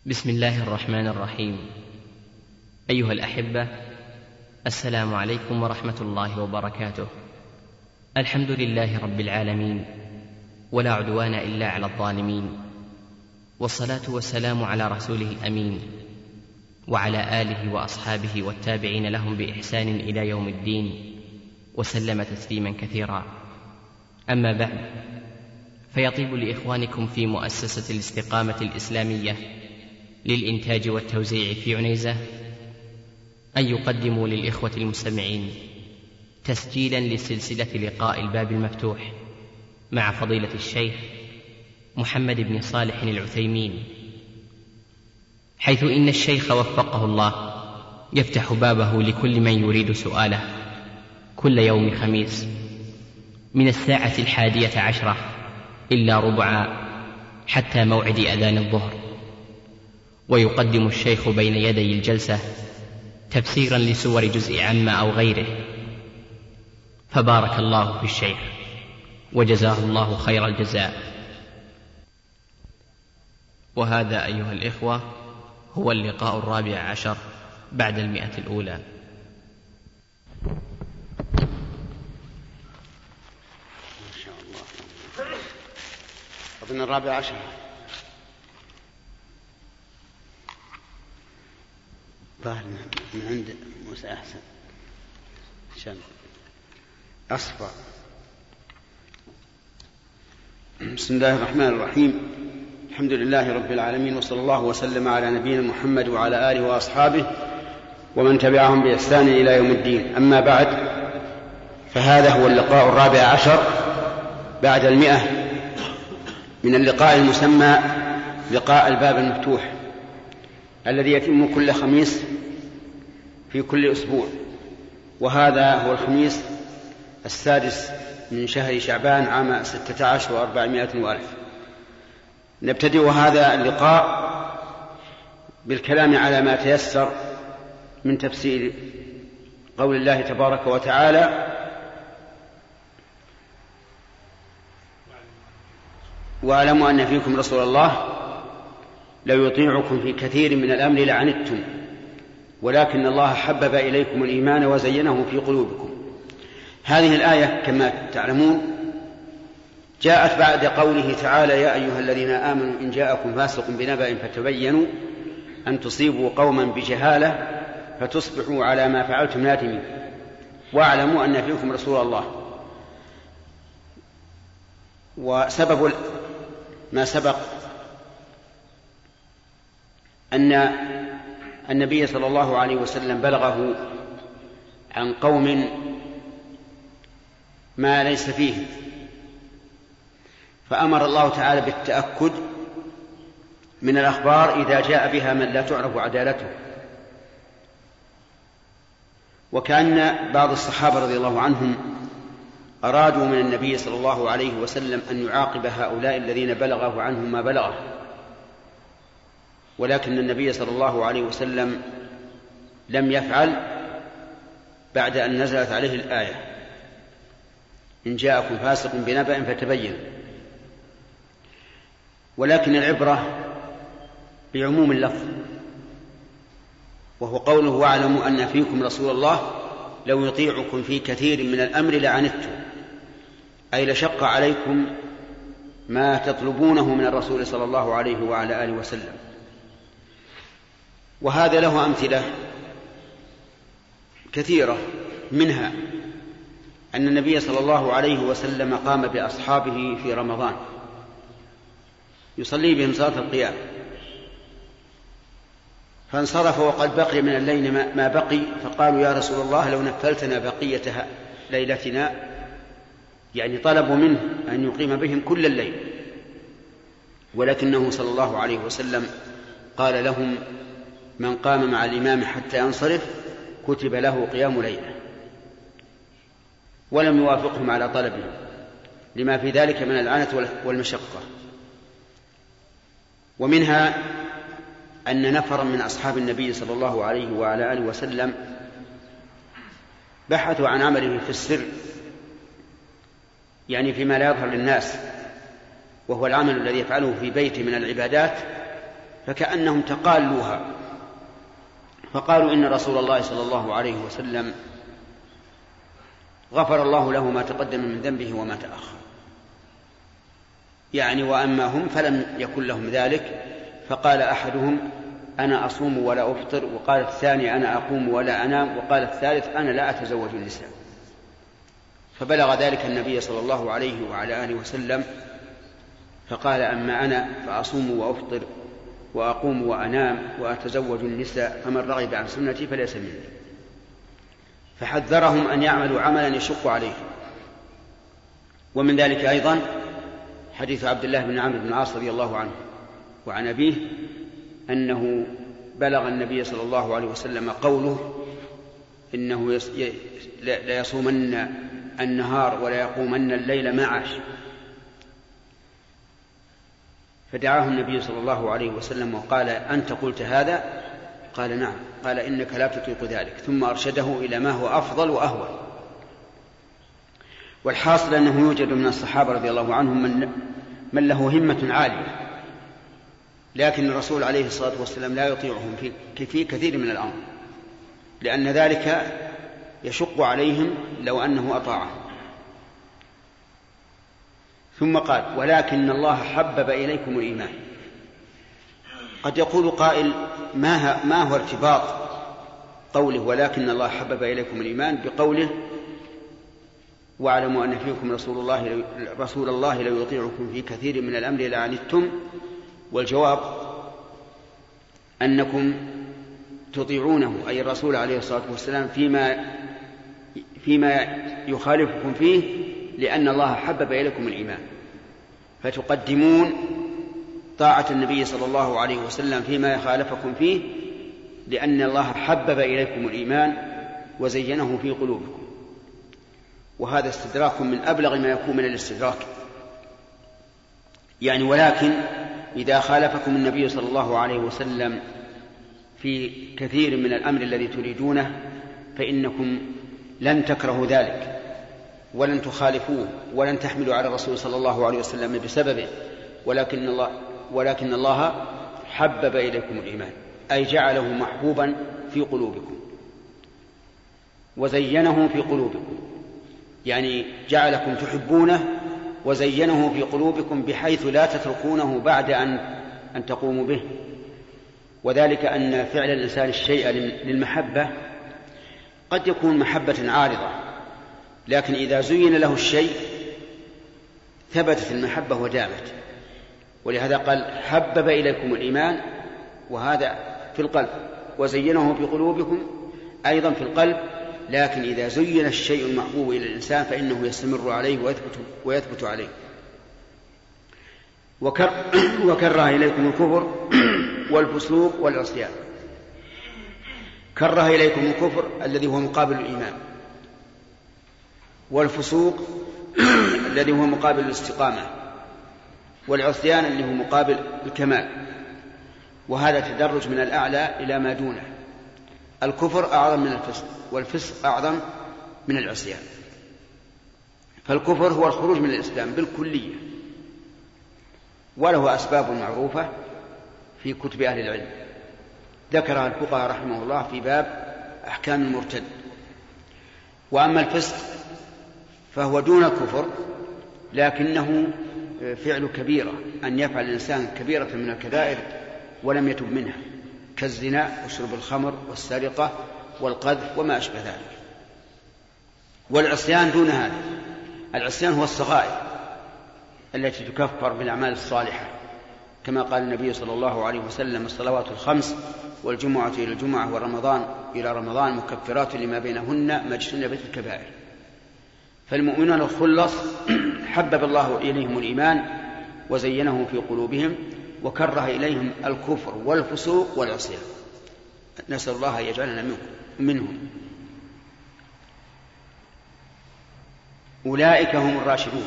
بسم الله الرحمن الرحيم. أيها الأحبة، السلام عليكم ورحمة الله وبركاته. الحمد لله رب العالمين، ولا عدوان إلا على الظالمين، والصلاة والسلام على رسوله الأمين وعلى آله وأصحابه والتابعين لهم بإحسان إلى يوم الدين، وسلم تسليما كثيرا. أما بعد، فيطيب لإخوانكم في مؤسسة الاستقامة الإسلامية للإنتاج والتوزيع في عنيزة أن يقدموا للإخوة المستمعين تسجيلا لسلسلة لقاء الباب المفتوح مع فضيلة الشيخ محمد بن صالح العثيمين، حيث إن الشيخ وفقه الله يفتح بابه لكل من يريد سؤاله كل يوم خميس من 11:10 إلا ربع حتى موعد أذان الظهر، ويقدم الشيخ بين يدي الجلسة تفسيرا لسور جزء عم أو غيره، فبارك الله في الشيخ وجزاه الله خير الجزاء. وهذا أيها الإخوة هو اللقاء 14 بعد 100 الأولى. ما شاء الله. أظن 14 ظاهر من عند موسى أحسن شان أصفى. بسم الله الرحمن الرحيم. الحمد لله رب العالمين، وصلى الله وسلم على نبينا محمد وعلى آله وأصحابه ومن تبعهم بإحسان إلى يوم الدين. أما بعد، فهذا هو اللقاء 14 بعد 100 من اللقاء المسمى لقاء الباب المفتوح، الذي يتم كل خميس في كل أسبوع، وهذا هو الخميس 6 من شهر شعبان عام 16 و400 وألف. نبتدئ هذا اللقاء بالكلام على ما تيسر من تفسير قول الله تبارك وتعالى: واعلموا أن فيكم رسول الله لو يطيعكم في كثير من الأمر لعنتم ولكن الله حبب إليكم الإيمان وزينه في قلوبكم. هذه الآية كما تعلمون جاءت بعد قوله تعالى: يا أيها الذين آمنوا إن جاءكم فاسق بنبأ فتبينوا أن تصيبوا قوما بجهالة فتصبحوا على ما فعلتم نادمين واعلموا أن فيكم رسول الله. وسبب ما سبق أن النبي صلى الله عليه وسلم بلغه عن قوم ما ليس فيه، فأمر الله تعالى بالتأكد من الأخبار إذا جاء بها من لا تعرف عدالته. وكان بعض الصحابة رضي الله عنهم أرادوا من النبي صلى الله عليه وسلم أن يعاقب هؤلاء الذين بلغه عنهم ما بلغه، ولكن النبي صلى الله عليه وسلم لم يفعل بعد أن نزلت عليه الآية: إن جاءكم فاسق بنبأ فتبينوا. ولكن العبرة بعموم اللفظ، وهو قوله: واعلموا أن فيكم رسول الله لو يطيعكم في كثير من الأمر لعنتم، أي لشق عليكم ما تطلبونه من الرسول صلى الله عليه وعلى آله وسلم. وهذا له أمثلة كثيرة، منها أن النبي صلى الله عليه وسلم قام بأصحابه في رمضان يصلي بهم صلاة القيام، فانصرف وقد بقي من الليل ما بقي، فقالوا: يا رسول الله لو نفلتنا بقية ليلتنا، يعني طلبوا منه أن يقيم بهم كل الليل، ولكنه صلى الله عليه وسلم قال لهم: من قام مع الإمام حتى ينصرف كتب له قيام ليلة، ولم يوافقهم على طلبهم لما في ذلك من العنة والمشقة. ومنها أن نفرا من أصحاب النبي صلى الله عليه وعلى آله وسلم بحثوا عن عمله في السر، يعني فيما لا يظهر للناس، وهو العمل الذي يفعله في بيته من العبادات، فكأنهم تقالوها، فقالوا إن رسول الله صلى الله عليه وسلم غفر الله له ما تقدم من ذنبه وما تأخر، يعني وأما هم فلم يكن لهم ذلك. فقال أحدهم أنا أصوم ولا أفطر، وقال الثاني أنا أقوم ولا أنام، وقال الثالث أنا لا أتزوج النساء. فبلغ ذلك النبي صلى الله عليه وعلى آله وسلم، فقال أما أنا فأصوم وأفطر وأقوم وأنام وأتزوج النساء، فمن رغب عن سنتي فليس مني. فحذرهم أن يعملوا عملا يشق عليهم. ومن ذلك أيضا حديث عبد الله بن عمرو بن العاص رضي الله عنه وعن أبيه أنه بلغ النبي صلى الله عليه وسلم قوله إنه لا يصومن النهار ولا يقومن الليل ما عاش. فدعاه النبي صلى الله عليه وسلم وقال أنت قلت هذا؟ قال نعم. قال إنك لا تطيق ذلك، ثم أرشده إلى ما هو أفضل وأهون. والحاصل أنه يوجد من الصحابة رضي الله عنهم من له همة عالية، لكن الرسول عليه الصلاة والسلام لا يطيعهم في كثير من الأمر، لأن ذلك يشق عليهم لو أنه أطاعهم. ثم قال ولكن الله حبب إليكم الإيمان. قد يقول قائل ما هو ارتباط قوله ولكن الله حبب إليكم الإيمان بقوله واعلموا أن فيكم رسول الله لو يطيعكم في كثير من الأمر لعنتم؟ والجواب أنكم تطيعونه أي الرسول عليه الصلاة والسلام فيما يخالفكم فيه، لأن الله حبب إليكم الإيمان، فتقدمون طاعة النبي صلى الله عليه وسلم فيما يخالفكم فيه، لأن الله حبب إليكم الإيمان وزينه في قلوبكم. وهذا استدراك من أبلغ ما يكون من الاستدراك، يعني ولكن إذا خالفكم النبي صلى الله عليه وسلم في كثير من الأمر الذي تريدونه فإنكم لن تكرهوا ذلك ولن تخالفوه ولن تحملوا على الرسول صلى الله عليه وسلم بسببه، ولكن الله حبب إليكم الإيمان أي جعله محبوبا في قلوبكم وزينه في قلوبكم، يعني جعلكم تحبونه وزينه في قلوبكم بحيث لا تتركونه بعد أن تقوموا به. وذلك أن فعل الإنسان الشيء للمحبة قد يكون محبة عارضة، لكن إذا زين له الشيء ثبتت المحبة ودامت. ولهذا قال حبب إليكم الإيمان، وهذا في القلب، وزينه في قلوبكم أيضا في القلب. لكن إذا زين الشيء المحبوب إلى الإنسان فإنه يستمر عليه ويثبت عليه. وكره إليكم الكفر والفسوق والعصيان. كره إليكم الكفر الذي هو مقابل الإيمان، والفسوق الذي هو مقابل الاستقامة، والعصيان اللي هو مقابل الكمال. وهذا تدرج من الأعلى إلى ما دونه. الكفر أعظم من الفسق، والفسق أعظم من العصيان. فالكفر هو الخروج من الإسلام بالكلية، وله أسباب معروفة في كتب أهل العلم ذكرها الفقهاء رحمه الله في باب أحكام المرتد. وأما الفسق فهو دون الكفر، لكنه فعل كبيرة، أن يفعل الإنسان كبيرة من الكبائر ولم يتب منها، كالزنا وشرب الخمر والسرقة والقذف وما أشبه ذلك. والعصيان دون هذا. العصيان هو الصغائر التي تكفر بالأعمال الصالحة، كما قال النبي صلى الله عليه وسلم الصلوات الخمس والجمعة إلى الجمعة ورمضان إلى رمضان مكفرات لما بينهن ما اجتنبت الكبائر. فالمؤمنون الخلص حبب الله إليهم الإيمان وزينه في قلوبهم، وكره إليهم الكفر والفسوق والعصيان. نسأل الله أن يجعلنا منهم. أولئك هم الراشدون.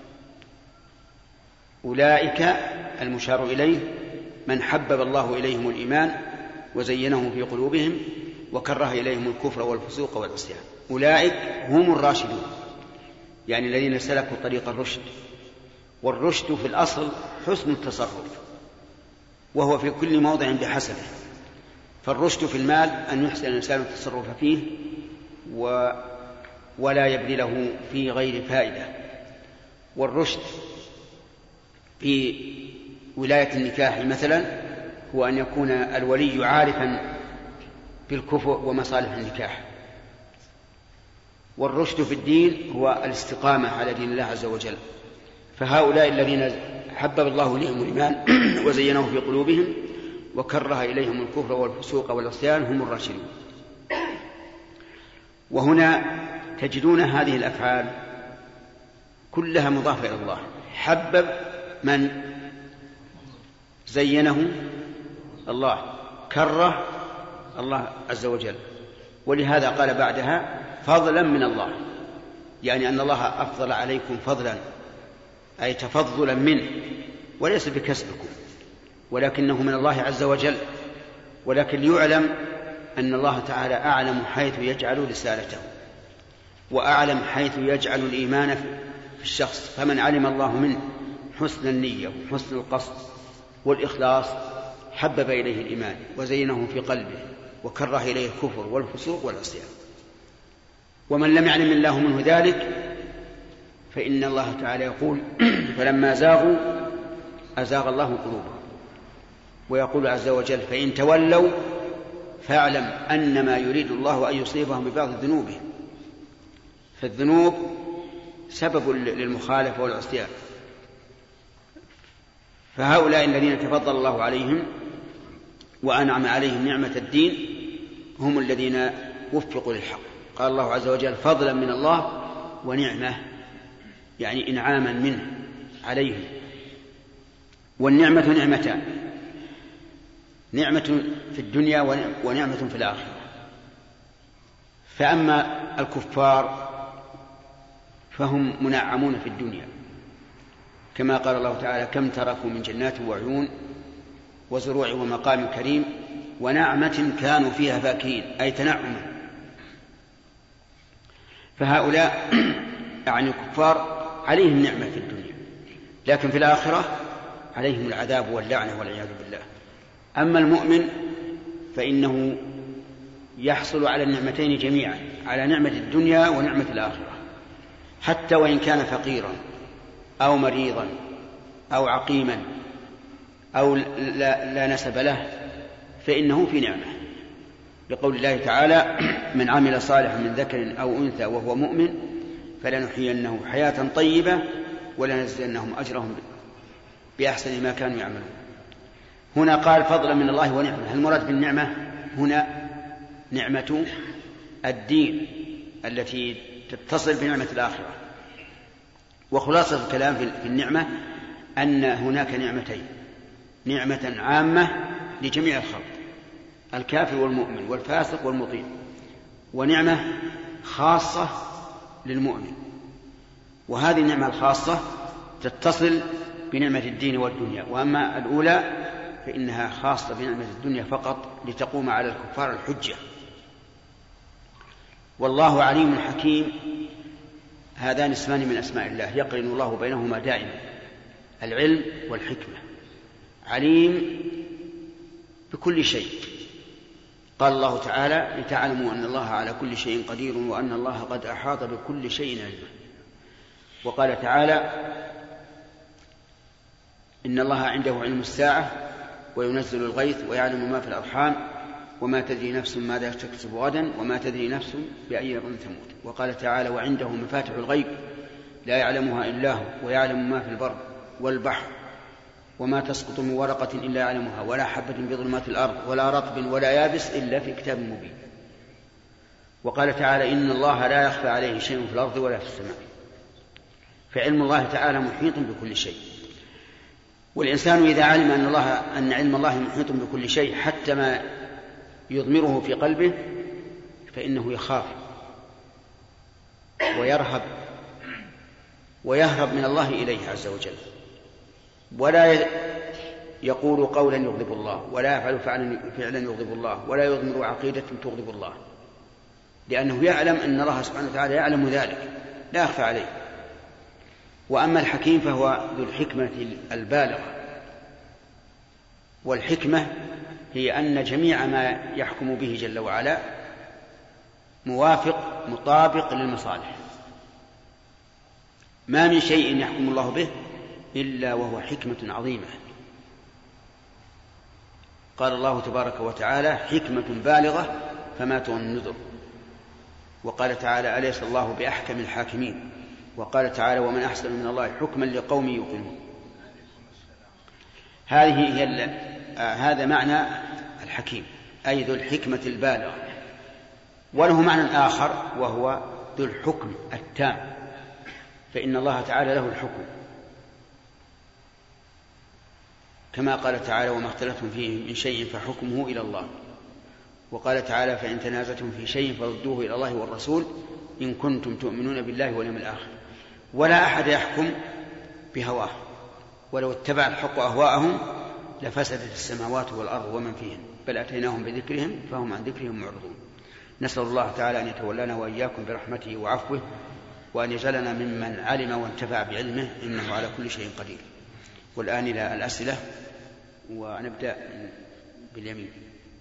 أولئك المشار إليه من حبب الله إليهم الإيمان وزينه في قلوبهم وكره إليهم الكفر والفسوق والعصيان. أولئك هم الراشدون، يعني الذين سلكوا طريق الرشد. والرشد في الأصل حسن التصرف، وهو في كل موضع بحسبه. فالرشد في المال أن يحسن الإنسان التصرف فيه ولا يبذله في غير فائدة. والرشد في ولاية النكاح مثلا هو أن يكون الولي عارفا بالكفء ومصالح النكاح. والرشد في الدين هو الاستقامة على دين الله عز وجل. فهؤلاء الذين حبب الله إليهم الإيمان وزينه في قلوبهم وكره إليهم الكفر والفسوق والعصيان هم الراشدون. وهنا تجدون هذه الأفعال كلها مضافة إلى الله. حبب من زينه الله، كره الله عز وجل. ولهذا قال بعدها فضلا من الله، يعني أن الله أفضل عليكم فضلا، أي تفضلا منه وليس بكسبكم، ولكنه من الله عز وجل. ولكن ليعلم أن الله تعالى أعلم حيث يجعل رسالته، وأعلم حيث يجعل الإيمان في الشخص. فمن علم الله منه حسن النية وحسن القصد والإخلاص حبب إليه الإيمان وزينه في قلبه وكره إليه الكفر والفسوق والعصيان. ومن لم يعلم الله منه ذلك فإن الله تعالى يقول فلما زاغوا أزاغ الله قلوبهم. ويقول عز وجل فإن تولوا فاعلم أنما يريد الله أن يصيبهم ببعض ذنوبهم. فالذنوب سبب للمخالفة والعصيان. فهؤلاء الذين تفضل الله عليهم وأنعم عليهم نعمة الدين هم الذين وفقوا للحق. قال الله عز وجل فضلا من الله ونعمة، يعني إنعاما منه عليهم. والنعمة نعمتان، نعمة في الدنيا ونعمة في الآخرة. فأما الكفار فهم منعمون في الدنيا، كما قال الله تعالى كم تركوا من جنات وعيون وزروع ومقام كريم ونعمة كانوا فيها فاكهين، أي تنعما. فهؤلاء يعني الكفار عليهم نعمة في الدنيا، لكن في الآخرة عليهم العذاب واللعنة والعياذ بالله. أما المؤمن فإنه يحصل على النعمتين جميعا، على نعمة الدنيا ونعمة الآخرة، حتى وإن كان فقيرا أو مريضا أو عقيما أو لا نسب له فإنه في نعمة، لقول الله تعالى من عمل صالحا من ذكر أو أنثى وهو مؤمن فلنحيينه حياة طيبة ولنجزينهم أجرهم بأحسن ما كانوا يعملون. هنا قال فضلا من الله ونعمة. هل المراد بالنعمة هنا نعمة الدين التي تتصل بنعمة الآخرة؟ وخلاصة الكلام في النعمة أن هناك نعمتين، نعمة عامة لجميع الخلق الكافر والمؤمن والفاسق والمطيع، ونعمة خاصة للمؤمن. وهذه النعمة الخاصة تتصل بنعمة الدين والدنيا، وأما الأولى فإنها خاصة بنعمة الدنيا فقط لتقوم على الكفار الحجة. والله عليم حكيم، هذان اسمان من أسماء الله يقرن الله بينهما دائما، العلم والحكمة. عليم بكل شيء، قال الله تعالى لتعلموا أن الله على كل شيء قدير وأن الله قد أحاط بكل شيء علما. وقال تعالى إن الله عنده علم الساعة وينزل الغيث ويعلم ما في الأرحام وما تدري نفس ماذا تكسب غدا وما تدري نفس بأي أرض تموت. وقال تعالى وعنده مفاتح الغيب لا يعلمها إلا هو ويعلم ما في البر والبحر وما تسقط من ورقة إلا يعلمها ولا حبة بظلمات الأرض ولا رطب ولا يابس إلا في كتاب مبين. وقال تعالى إن الله لا يخفى عليه شيء في الأرض ولا في السماء. فعلم الله تعالى محيط بكل شيء. والإنسان إذا علم أن علم الله محيط بكل شيء حتى ما يضمره في قلبه فإنه يخاف ويهرب من الله إليه عز وجل، ولا يقول قولا يغضب الله ولا يفعل فعلا يغضب الله ولا يضمر عقيدة تغضب الله، لأنه يعلم أن الله سبحانه وتعالى يعلم ذلك لا يخفى عليه. وأما الحكيم فهو ذو الحكمة البالغة والحكمة هي أن جميع ما يحكم به جل وعلا موافق مطابق للمصالح، ما من شيء يحكم الله به إلا وهو حكمة عظيمة. قال الله تبارك وتعالى: حكمة بالغة فما تغني النذر. وقال تعالى: أليس الله بأحكم الحاكمين. وقال تعالى: ومن أحسن من الله حكما لقوم يوقنون. هذا معنى الحكيم، أي ذو الحكمة البالغة. وله معنى آخر وهو ذو الحكم التام، فإن الله تعالى له الحكم، كما قال تعالى: وما اختلفتم فيه من شيء فحكمه إلى الله. وقال تعالى: فإن تنازعتم في شيء فردوه إلى الله والرسول إن كنتم تؤمنون بالله واليوم الآخر. ولا أحد يحكم بهواه، ولو اتبع الحق أهواءهم لفسدت السماوات والأرض ومن فيهن، بل أتيناهم بذكرهم فهم عن ذكرهم معرضون. نسأل الله تعالى أن يتولانا وإياكم برحمته وعفوه، وأن يجعلنا ممن علم وانتفع بعلمه، إنه على كل شيء قدير. والآن إلى الأسئلة، ونبدأ باليمين.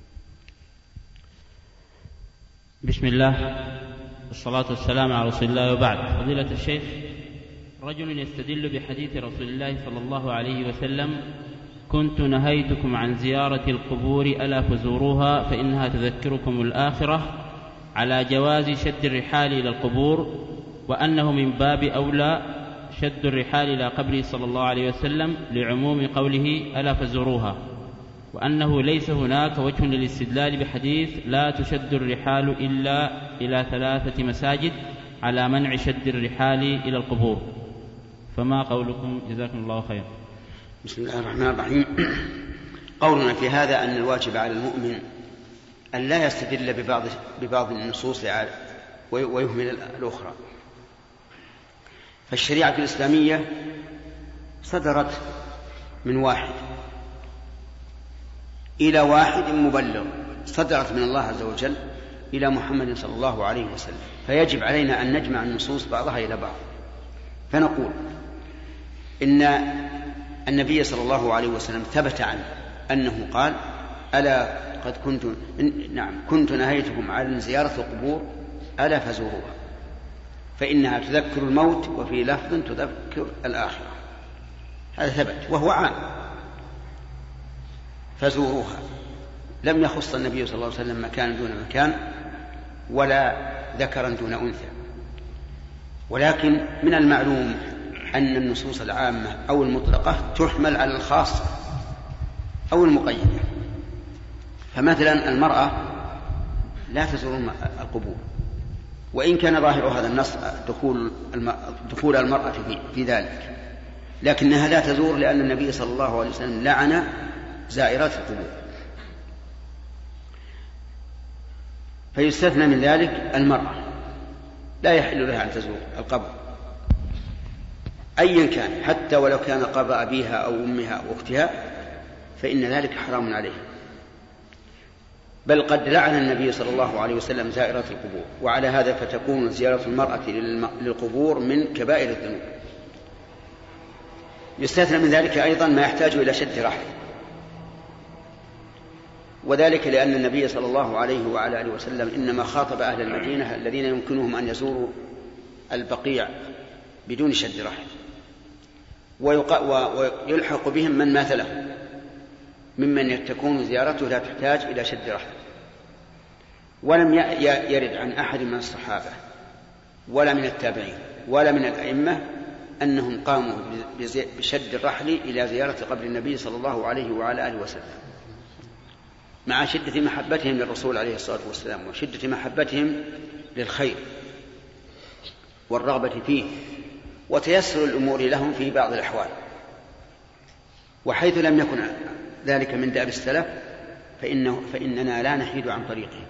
بسم الله والصلاة والسلام على رسول الله، وبعد. فضيلة الشيخ، رجل يستدل بحديث رسول الله صلى الله عليه وسلم: كنت نهيتكم عن زيارة القبور ألا فزوروها فإنها تذكركم الآخرة، على جواز شد الرحال إلى القبور، وأنه من باب أولى شد الرحال إلى قبره صلى الله عليه وسلم لعموم قوله ألا فزوروها، وأنه ليس هناك وجه للاستدلال بحديث لا تشد الرحال إلا إلى 3 مساجد على منع شد الرحال إلى القبور، فما قولكم؟ جزاكم الله خير. بسم الله الرحمن الرحيم. قولنا في هذا أن الواجب على المؤمن أن لا يستدل ببعض النصوص ويهمل الأخرى. فالشريعة الإسلامية صدرت من واحد إلى واحد مبلغ، صدرت من الله عز وجل إلى محمد صلى الله عليه وسلم، فيجب علينا أن نجمع النصوص بعضها إلى بعض. فنقول إن النبي صلى الله عليه وسلم ثبت عنه أنه قال: ألا قد كنت نهيتكم عن زيارة القبور ألا فزوروها فإنها تذكر الموت، وفي لفظ تذكر الآخرة. هذا ثبت وهو عام، فزوروها. لم يخص النبي صلى الله عليه وسلم مكان دون مكان ولا ذكرا دون أنثى. ولكن من المعلوم أن النصوص العامة أو المطلقة تحمل على الخاصة أو المقيدة. فمثلا المرأة لا تزور القبور، وإن كان ظاهر هذا النص دخول المرأة في ذلك، لكنها لا تزور لأن النبي صلى الله عليه وسلم لعن زائرات القبور. فيستثنى من ذلك المرأة، لا يحل لها أن تزور القبر أيا كان، حتى ولو كان قبر أبيها أو أمها أو أختها، فإن ذلك حرام عليها. بل قد لعن النبي صلى الله عليه وسلم زائرات القبور، وعلى هذا فتكون زيارة المرأة للقبور من كبائر الذنوب. يستثنى من ذلك أيضا ما يحتاج إلى شد رحل، وذلك لأن النبي صلى الله عليه وعلى آله وسلم إنما خاطب أهل المدينة الذين يمكنهم أن يزوروا البقيع بدون شد رحل، ويلحق بهم من مات له ممن تكون زيارته لا تحتاج إلى شد رحل. ولم يرد عن أحد من الصحابة ولا من التابعين ولا من الأئمة أنهم قاموا بشد الرحل إلى زيارة قبر النبي صلى الله عليه وعلى آله وسلم، مع شدة محبتهم للرسول عليه الصلاة والسلام وشدة محبتهم للخير والرغبة فيه وتيسر الأمور لهم في بعض الأحوال. وحيث لم يكن ذلك من دأب السلف فإننا لا نحيد عن طريقه.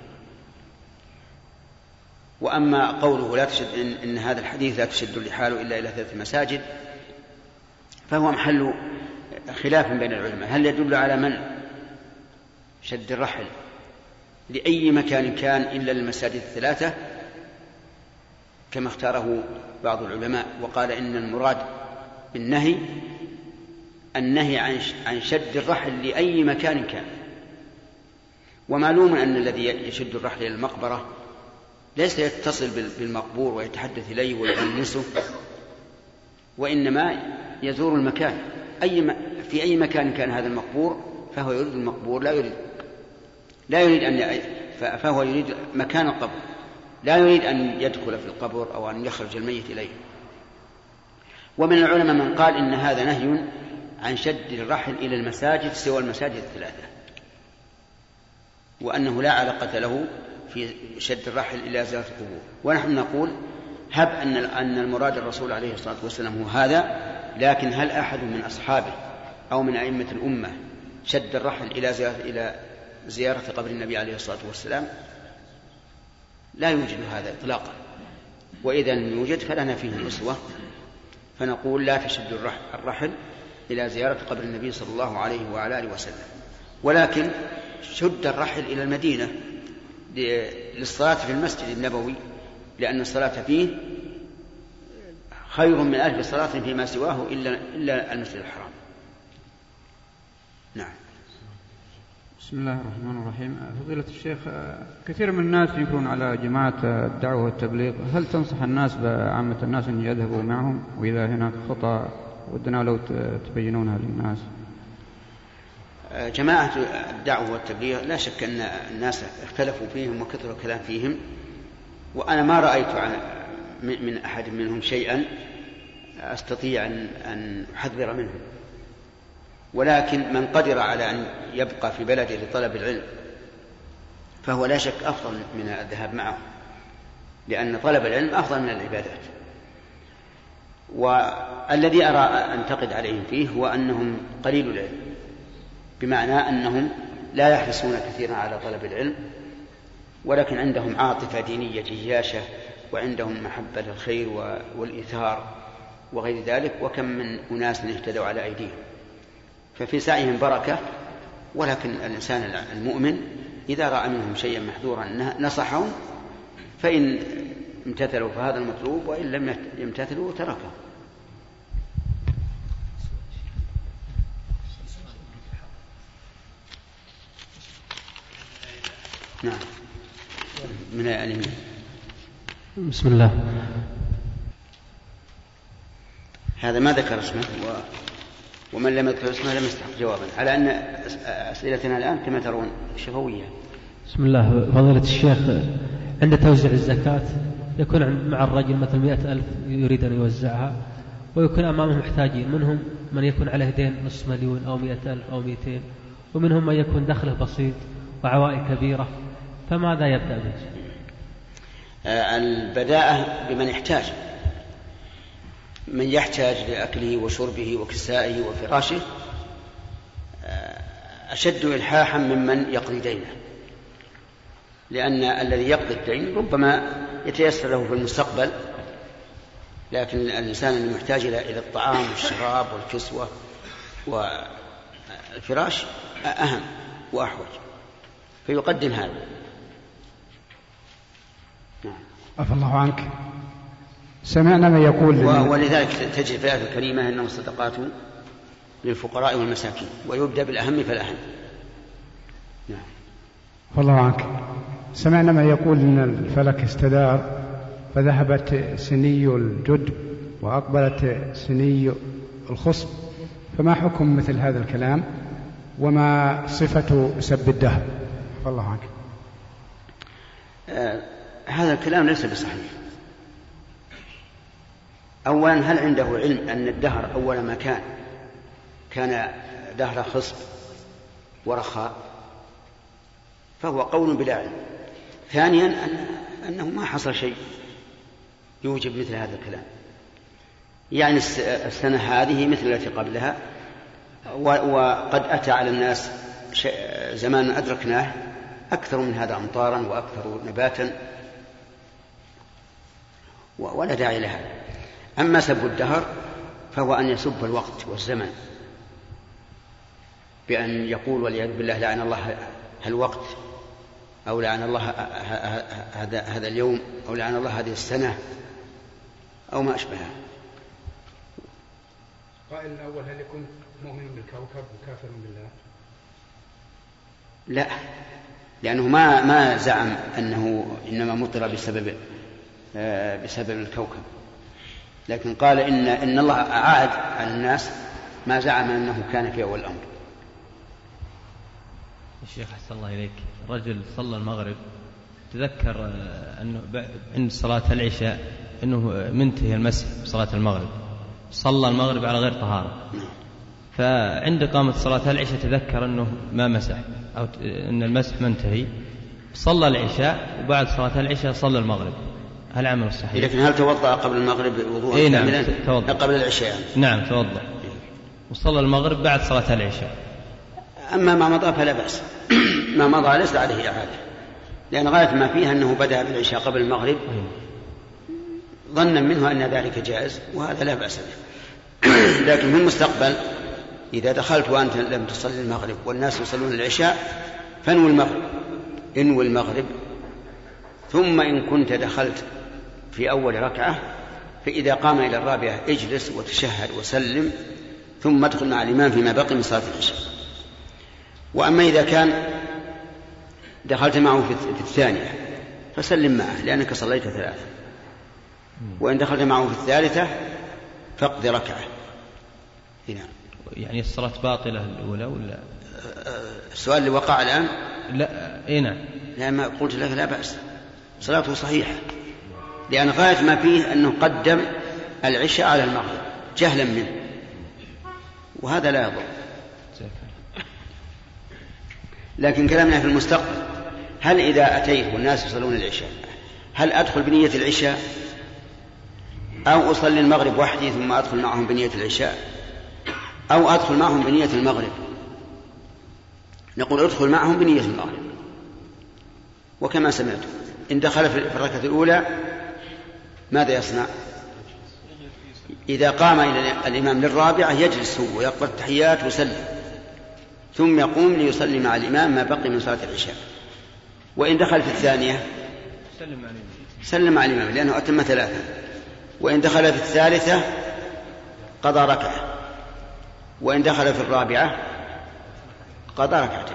وأما قوله لا تشد إن هذا الحديث لا تشد الرحال إلا إلى 3 مساجد، فهو محل خلاف بين العلماء، هل يدل على منع شد الرحل لأي مكان كان إلا للمساجد 3 كما اختاره بعض العلماء، وقال إن المراد بالنهي النهي عن شد الرحل لأي مكان كان. ومعلوم أن الذي يشد الرحل إلى المقبرة ليس يتصل بالمقبور ويتحدث إليه ويؤنسه، وإنما يزور المكان في أي مكان كان هذا المقبور، فهو يريد المقبور، فهو يريد مكان القبر، لا يريد أن يدخل في القبر أو أن يخرج الميت إليه. ومن العلماء من قال إن هذا نهي عن شد الرحل إلى المساجد سوى المساجد الثلاثة، وأنه لا علاقة له في شد الرحل إلى زيارة القبور. ونحن نقول هب أن المراد الرسول عليه الصلاة والسلام هو هذا، لكن هل أحد من أصحابه أو من أئمة الأمة شد الرحل إلى زيارة قبر النبي عليه الصلاة والسلام؟ لا يوجد هذا إطلاقا. وإذا لم يوجد فلنا فيه الأسوة، فنقول لا تشد الرحل إلى زيارة قبر النبي صلى الله عليه وعلى آله وسلم، ولكن شد الرحل إلى المدينة للصلاة في المسجد النبوي، لأن الصلاة فيه خير من 1000 صلاة فيما سواه إلا المسجد الحرام. نعم. بسم الله الرحمن الرحيم. فضيلة الشيخ، كثير من الناس ينكرون على جماعة الدعوة والتبليغ، هل تنصح الناس بعامة الناس أن يذهبوا معهم؟ وإذا هناك خطأ ودنا لو تبينونها للناس. جماعة الدعوة والتبليغ لا شك أن الناس اختلفوا فيهم وكثر الكلام فيهم، وأنا ما رأيت من أحد منهم شيئا أستطيع أن أحذر منه، ولكن من قدر على أن يبقى في بلده لطلب العلم فهو لا شك أفضل من الذهاب معه، لأن طلب العلم أفضل من العبادات. والذي أرى أنتقد عليهم فيه هو أنهم قليل العلم، بمعنى أنهم لا يحرصون كثيرا على طلب العلم، ولكن عندهم عاطفة دينية جياشة، وعندهم محبة الخير والإيثار وغير ذلك، وكم من أناس اهتدوا على أيديهم، ففي سعيهم بركة. ولكن الإنسان المؤمن إذا رأى منهم شيئا محذورا نصحهم، فإن امتثلوا فهذا المطلوب، وإن لم يمتثلوا تركه. نعم. من اليمين. بسم الله. هذا ما ذكر اسمه، ومن لم يذكر اسمه لم يستحق جوابا، على أن أسئلتنا الآن كما ترون شفوية. بسم الله. فضيلة الشيخ، عند توزيع الزكاة يكون مع الرجل مثل 100,000 يريد أن يوزعها، ويكون أمامه محتاجين، منهم من يكون عليه دين نصف مليون أو 100,000 أو 200، ومنهم من يكون دخله بسيط وعوائد كبيرة، فماذا يبدأ به؟ البداءة بمن يحتاج، من يحتاج لأكله وشربه وكسائه وفراشه أشد إلحاحا ممن يقضي دينه، لأن الذي يقضي الدين ربما يتيسر له في المستقبل، لكن الإنسان المحتاج إلى الطعام والشراب والكسوة والفراش أهم وأحوج، فيقدم هذا. عفى الله عنك. سمعنا من يقول ولذلك تجد في الآية الكريمة إنما الصدقات للفقراء والمساكين، ويبدأ بالأهم فالأهم. نعم. عفى الله عنك. سمعنا من يقول إن الفلك استدار فذهبت سني الجد وأقبلت سني الخصب، فما حكم مثل هذا الكلام، وما صفة سب الدهر؟ عفى الله عنك. هذا الكلام ليس بصحيح. أولا، هل عنده علم أن الدهر أول ما كان دهر خصب ورخاء؟ فهو قول بلا علم. ثانيا، أنه ما حصل شيء يوجب مثل هذا الكلام، يعني السنة هذه مثل التي قبلها، وقد أتى على الناس زمان أدركناه أكثر من هذا أمطارا وأكثر نباتا، ولا داعي لها. أما سب الدهر فهو أن يسب الوقت والزمن، بأن يقول والعياذ بالله لعن الله الوقت، أو لعن الله هذا اليوم، أو لعن الله هذه السنة، أو ما أشبهها. قائل الأول هل يكون مؤمن بالكوكب وكافر بالله؟ لا، لأنه ما زعم أنه إنما مطر بسبب الكوكب، لكن قال إن الله أعاد على الناس ما زعم أنه كان في أول الأمر. الشيخ أحسن الله إليك، رجل صلى المغرب تذكر أنه عند صلاة العشاء أنه منتهي المسح بصلاة المغرب، صلى المغرب على غير طهارة، فعند قامت صلاة العشاء تذكر أنه ما مسح أو أن المسح منتهي، صلى العشاء وبعد صلاة العشاء صلى المغرب، هل عمل صحيح؟ لكن هل توضأ قبل المغرب وضوءا كاملا؟ نعم قبل العشاء. نعم توضأ وصلى المغرب بعد صلاة العشاء. أما ما مضى فلا بأس، ما مضى ليس عليه إعادة، لأن غاية ما فيها أنه بدأ بالعشاء قبل المغرب ظنا منه أن ذلك جائز، وهذا لا بأس به. لكن في المستقبل إذا دخلت وأنت لم تصلي المغرب والناس يصلون العشاء انوي المغرب، ثم إن كنت دخلت في أول ركعة فإذا قام إلى الرابعة اجلس وتشهد وسلم، ثم ادخل مع الإمام فيما بقي من صلاة العشاء. وأما إذا كان دخلت معه في الثانية فسلم معه لأنك صليت 3، وإن دخلت معه في الثالثة فاقض ركعة. هنا يعني الصلاة باطلة الأولى ولا؟ السؤال اللي وقع الآن لا نعم، لا، ما قلت لك لا بأس، صلاته صحيحة، لأن غاية ما فيه أنه قدم العشاء على المغرب جهلا منه، وهذا لا يضر. لكن كلامنا في المستقبل، هل إذا أتيت والناس يصلون العشاء هل أدخل بنية العشاء أو أصلي المغرب وحدي ثم أدخل معهم بنية العشاء، أو أدخل معهم بنية المغرب؟ نقول ادخل معهم بنية المغرب، وكما سمعت إن دخل في الركعة الأولى ماذا يصنع؟ إذا قام إلى الإمام للرابعة يجلس هو ويقبل التحيات ويسلم، ثم يقوم ليصلي مع الإمام ما بقي من صلاة العشاء. وإن دخل في الثانية سلم مع الإمام لأنه أتم 3، وإن دخل في الثالثة قضى ركعة، وإن دخل في الرابعة قضى ركعتين.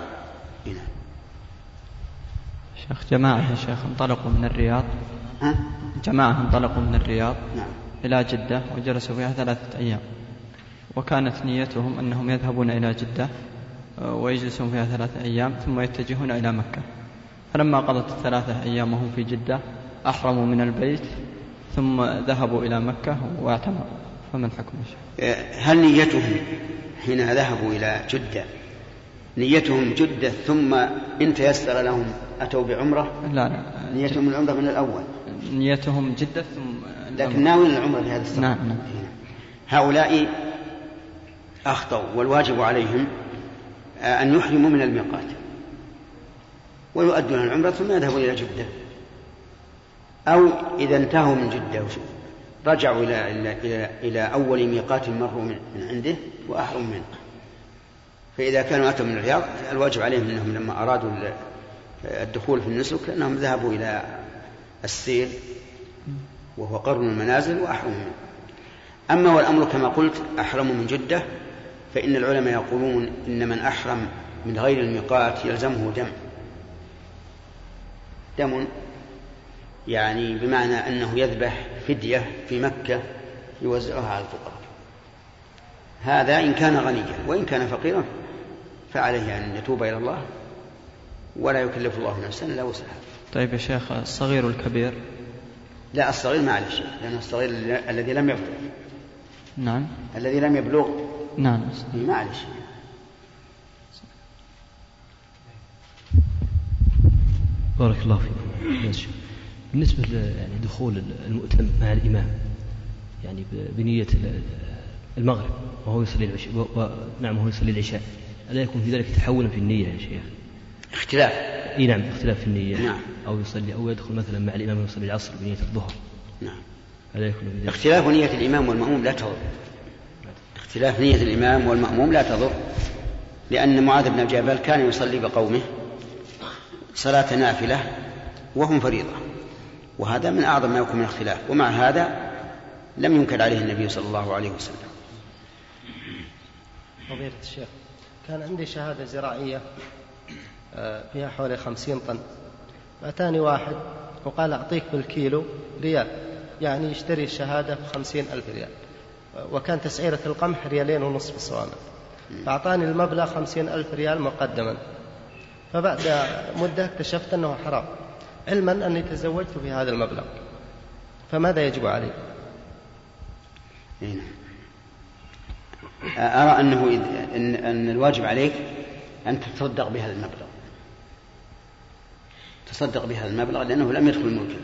شيخ جماعة يا شيخ انطلقوا من الرياض، جماعة انطلقوا من الرياض نعم. إلى جدة وجلسوا فيها 3 أيام، وكانت نيتهم أنهم يذهبون إلى جدة ويجلسون فيها 3 أيام ثم يتجهون إلى مكة، فلما قضت 3 أيام وهم في جدة أحرموا من البيت ثم ذهبوا إلى مكة واعتمروا، فمن حكم الشيخ؟ هل نيتهم حين ذهبوا إلى جدة نيتهم جدة ثم إن تيسر لهم أتوا بعمرة؟ لا نيتهم العمرة من الأول، نيتهم جدة ثم لكن ناوين العمرة في هذا السفر. نعم. هؤلاء أخطأوا، والواجب عليهم أن يحرموا من الميقات ويؤدون العمرة ثم يذهبوا إلى جدة، أو إذا انتهوا من جدة رجعوا إلى أول ميقات مروا من عنده وأحرموا منه. فإذا كانوا أتوا من الرياض الواجب عليهم أنهم لما أرادوا الدخول في النسك أنهم ذهبوا إلى السير وهو قرن المنازل وأحرموا منه. أما والأمر كما قلت أحرموا من جدة، فإن العلماء يقولون إن من أحرم من غير الميقات يلزمه دم، يعني بمعنى أنه يذبح فدية في مكة يوزعها على الفقراء. هذا إن كان غنيا، وإن كان فقيرا فعليه أن يتوب إلى الله ولا يكلف الله نفسا إلا وسعها. طيب يا شيخ الصغير والكبير؟ لا، الصغير ما عليه شيء، لأن الصغير الذي لم يبلغ. نعم. الذي لم يبلغ نعم ما عليه شيء. بارك الله فيكم. بالنسبة يعني دخول المؤتم مع الإمام يعني بنية المغرب وهو يصلي العشاء نعم وهو يصلي العشاء، ألا يكون في ذلك تحولا في النية يا شيخ؟ اختلاف. نعم، اختلاف في النية. نعم. أو يصلي أو يدخل مثلا مع الإمام ويصلي العصر بنية الظهر. نعم. ألا يكون في ذلك اختلاف نية الإمام والمأموم لا تضر. اختلاف نية الإمام والمأموم لا تضر، لأن معاذ بن جبل كان يصلي بقومه صلاة نافلة وهم فريضة، وهذا من أعظم ما يكون من اختلاف، ومع هذا لم ينكر عليه النبي صلى الله عليه وسلم. فضيلة الشيخ، كان عندي شهادة زراعية فيها حوالي 50 طن، فأتاني واحد وقال أعطيك بالكيلو ريال، يعني يشتري الشهادة ب50,000 ريال، وكان تسعيرة القمح 2.5 ريال في الصوامع، فأعطاني المبلغ 50,000 ريال مقدما، فبعد مدة اكتشفت أنه حرام، علما أني تزوجت بهذا المبلغ، فماذا يجب علي؟ أرى أنه أن الواجب عليك أن تتصدق بهذا المبلغ، تصدق بهذا المبلغ لأنه لم يدخل ملكك.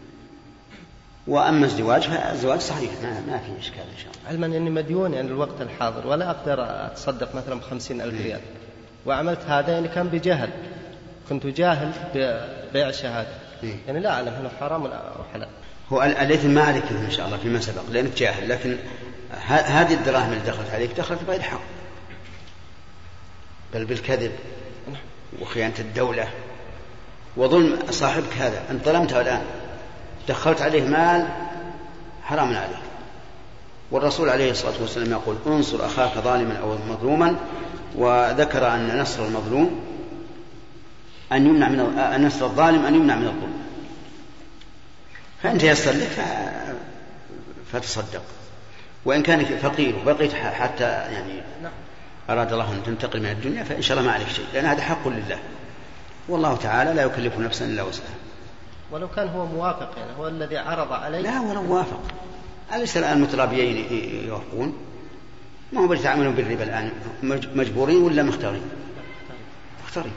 وأما الزواج فالزواج صحيح ما في إشكال إن شاء الله. علما أني مديون يعني الوقت الحاضر ولا أقدر أتصدق مثلا ب50,000 ريال، وعملت هذا يعني كان بجهل، كنت جاهل ببيع الشهادة، يعني لا أعلم هل حرام أو حلال. هو الإثم ما عليك إن شاء الله فيما سبق لأنك جاهل، لكن هذه الدراهم اللي دخلت عليك دخلت بغير حق، بل بالكذب وخيانة الدولة وظلم صاحبك. هذا أنت ظلمته الآن، دخلت عليه مال حرام عليك. والرسول عليه الصلاة والسلام يقول انصر أخاك ظالما أو مظلوما، وذكر أن نصر المظلوم أن يمنع من نصر الظالم أن يمنع من الظلم. فأنت يسر لك فتصدق، وإن كان فقير وبقيت حتى يعني أراد الله أن تنتقل من الدنيا فإن شاء الله ما عليك شيء، لأن هذا حق لله، والله تعالى لا يكلف نفسا إلا وسعها. ولو كان هو موافق، يعني هو الذي عرض عليه. لا ولو موافق، أليس الآن المترابيين يوافقون؟ ما هو يتعاملون بالربا الآن، مجبورين ولا مختارين؟ مختارين.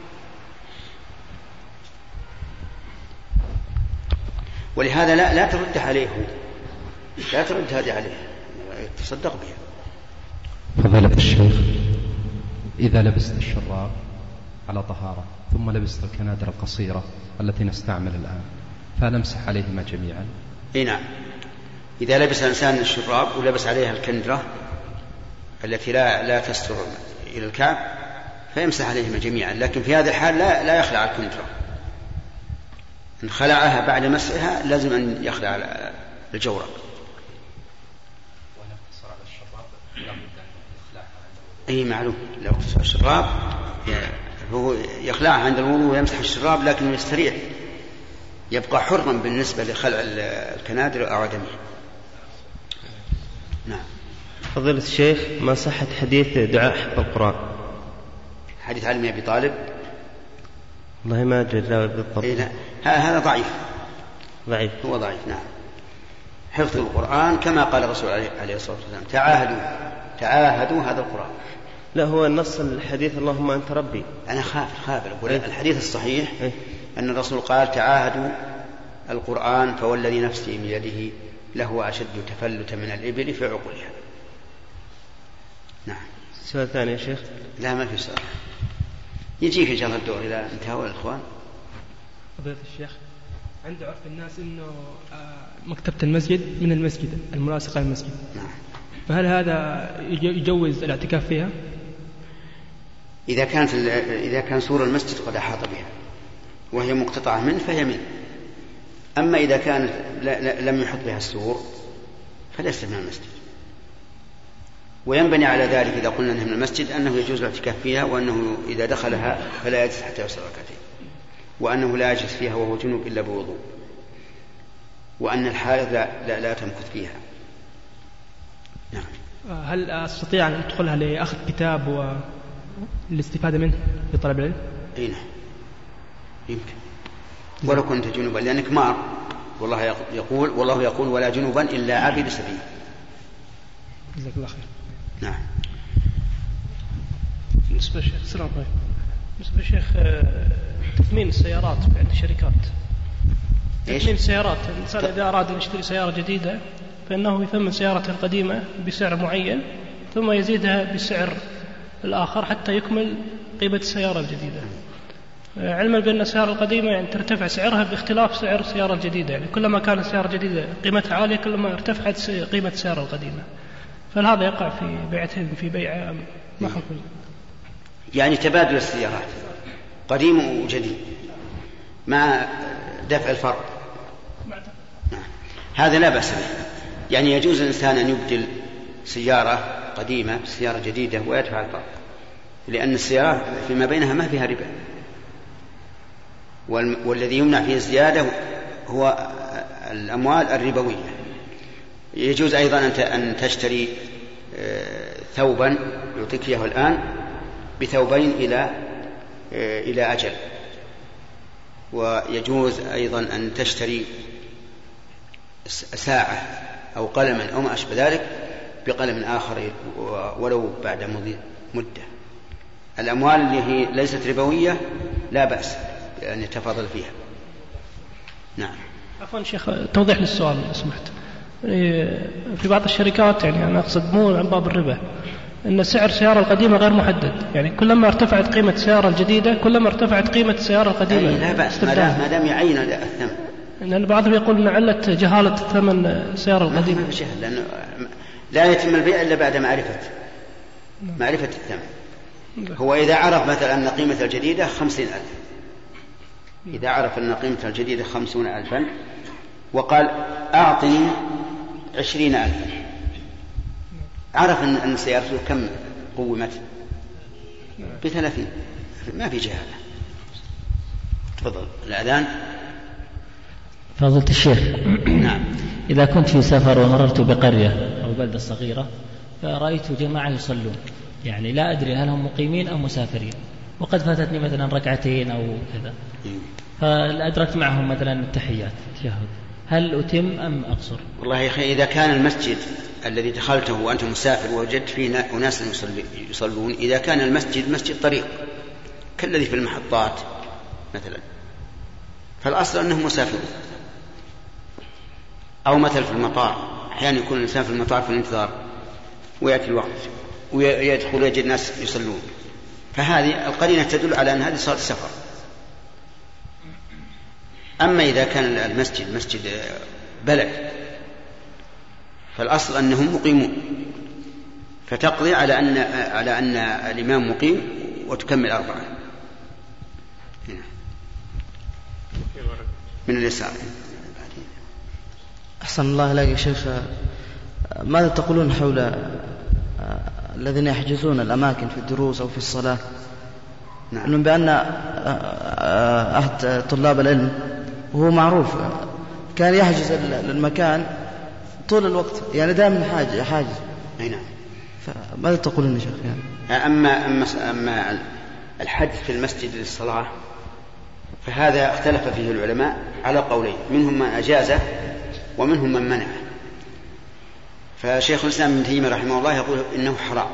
ولهذا لا ترد عليه، لا ترد هذه عليه، تصدق بها. فضيلة الشيخ، إذا لبست الشراب على طهارة ثم لبست الكنادر القصيرة التي نستعمل الآن، فهل أمسح عليهما جميعا؟ إيه نعم، إذا لبس الإنسان الشراب ولبس عليها الكندرة التي لا تستر إلى الكعب فيمسح عليهما جميعا، لكن في هذا الحال لا يخلع الكندرة. إن خلعها بعد مسحها لازم أن يخلع الجورق. أي معلوم، لو اقتصر الشراب هو يخلعها عند الوضوء ويمسح الشراب، لكن يستريح، يبقى حرا بالنسبة لخلع الكنادر أو عدمه. نعم. فضيلة الشيخ، ما صحة حديث دعاء حفظ القرآن؟ حديث علي بن أبي طالب؟ والله ما أدري بالضبط. إيه هذا ضعيف. ضعيف، هو ضعيف. نعم. حفظ القرآن كما قال الرسول عليه الصلاة والسلام تعاهدوا هذا القرآن. لا، هو النص الحديث اللهم أنت ربي. أنا خاف الحديث الصحيح أن الرسول قال تعاهدوا القرآن فوالذي نفسي بيده له أشد تفلتا من الإبل في عقلها. نعم. سؤال ثاني يا شيخ؟ لا ما في سؤال، يجيك إن شاء الله الدور إذا انتهوا الإخوان. فضيلة الشيخ، عند عرف الناس إنه مكتبة المسجد من المسجد الملاصقة للمسجد، نعم، فهل هذا يجوز الاعتكاف فيها؟ إذا كان سور المسجد قد أحاط بها وهي مقتطعة منه فهي منه. أما إذا كانت لم يحط بها السور فليس من المسجد. وينبني على ذلك إذا قلنا أنها من المسجد أنه يجوز الاعتكاف فيها، وأنه إذا دخلها فلا يجلس حتى يصلي ركعتين، وأنه لا يجلس فيها وهو جنوب إلا بوضوء، وأن الحائض لا تمكث فيها. نعم. هل أستطيع أن أدخلها لأخذ كتاب والاستفادة منه لطلب العلم؟ أي نعم، يمكن ولو كنت جنوبا، لأنك مار، والله يقول ولا جنوبا إلا عابد سبيل. جزاك الله خير. نعم. بالنسبة للشيخ تثمين السيارات عند الشركات، تثمين السيارات، الإنسان إذا أراد أن يشتري سيارة جديدة فإنه يثمن سيارته القديمة بسعر معين ثم يزيدها بسعر الآخر حتى يكمل قيمة السيارة الجديدة، علما بأن السيارة القديمة يعني ترتفع سعرها باختلاف سعر السيارة الجديدة، يعني كلما كانت السيارة الجديدة قيمتها عالية كلما ارتفعت قيمة السيارة القديمة، فهذا يقع في بيعتين في بيع ما حكم؟ يعني تبادل السيارات قديم وجديد مع دفع الفرق، هذا لا بأس به. يعني يجوز الإنسان أن يبدل سيارة قديمة بسيارة جديدة ويدفع الفرق، لأن السيارات فيما بينها ما فيها ربا، والذي يمنع فيه الزيادة هو الأموال الربوية. يجوز أيضا أن تشتري ثوبا يعطيك إياه الآن بثوبين إلى أجل، ويجوز أيضا أن تشتري ساعة أو قلما أو ما أشبه ذلك بقلم آخر ولو بعد مدة. الأموال اللي هي ليست ربوية لا بأس أن يتفاضل فيها. نعم. عفوا شيخ، توضيح للسؤال لو سمحت. في بعض الشركات، يعني أنا أقصد مو عن باب الربا، أن سعر السيارة القديمة غير محدد، يعني كلما ارتفعت قيمة السيارة الجديدة كلما ارتفعت قيمة السيارة القديمة. لا بأس ما دام يعين الثمن. لأن بعضهم يقول أن علة جهالة ثمن السيارة القديمة. ما في جهل، لأنه لا يتم البيع إلا بعد معرفة الثمن. هو إذا عرف مثلا أن قيمة الجديدة 50,000، إذا عرف أن قيمة الجديدة 50,000 وقال أعطني 20,000، عرف أن سيارته كم قومت ب30، ما في جهالة. تفضل الأذان. فضيلة الشيخ، نعم. إذا كنت في سفر ومررت بقرية أو بلدة صغيرة فرأيت جماعة يصلون، يعني لا أدري هل هم مقيمين أو مسافرين، وقد فاتتني مثلا ركعتين أو كذا، فأدركت معهم مثلا التحيات التشهد، هل أتم أم أقصر؟ والله يا أخي، إذا كان المسجد الذي دخلته وأنت مسافر ووجدت فيه أناس يصلون، إذا كان المسجد مسجد طريق كالذي في المحطات مثلا، فالأصل أنهم مسافرون. أو مثل في المطار، أحيانا يكون الإنسان في المطار في الانتظار ويأتي الوقت ويدخل ويجد الناس يصلون، فهذه القرينة تدل على أن هذه صارت سفر. أما إذا كان المسجد مسجد بلد فالأصل أنهم مقيمون، فتقضي على أن الإمام مقيم وتكمل 4 من اليسار. أحسن الله إليك يا شيخ، ماذا تقولون حول الذين يحجزون الأماكن في الدروس أو في الصلاة؟ نعم. بأن أحد طلاب العلم وهو معروف كان يحجز المكان طول الوقت، يعني دائما حاجز. نعم. فماذا تقولون يا شيخ؟ يعني أما الحجز في المسجد للصلاة فهذا اختلف فيه العلماء على قولين، منهم من أجازه ومنهم من منعه. فشيخ الإسلام ابن تيمية رحمه الله يقول إنه حرام،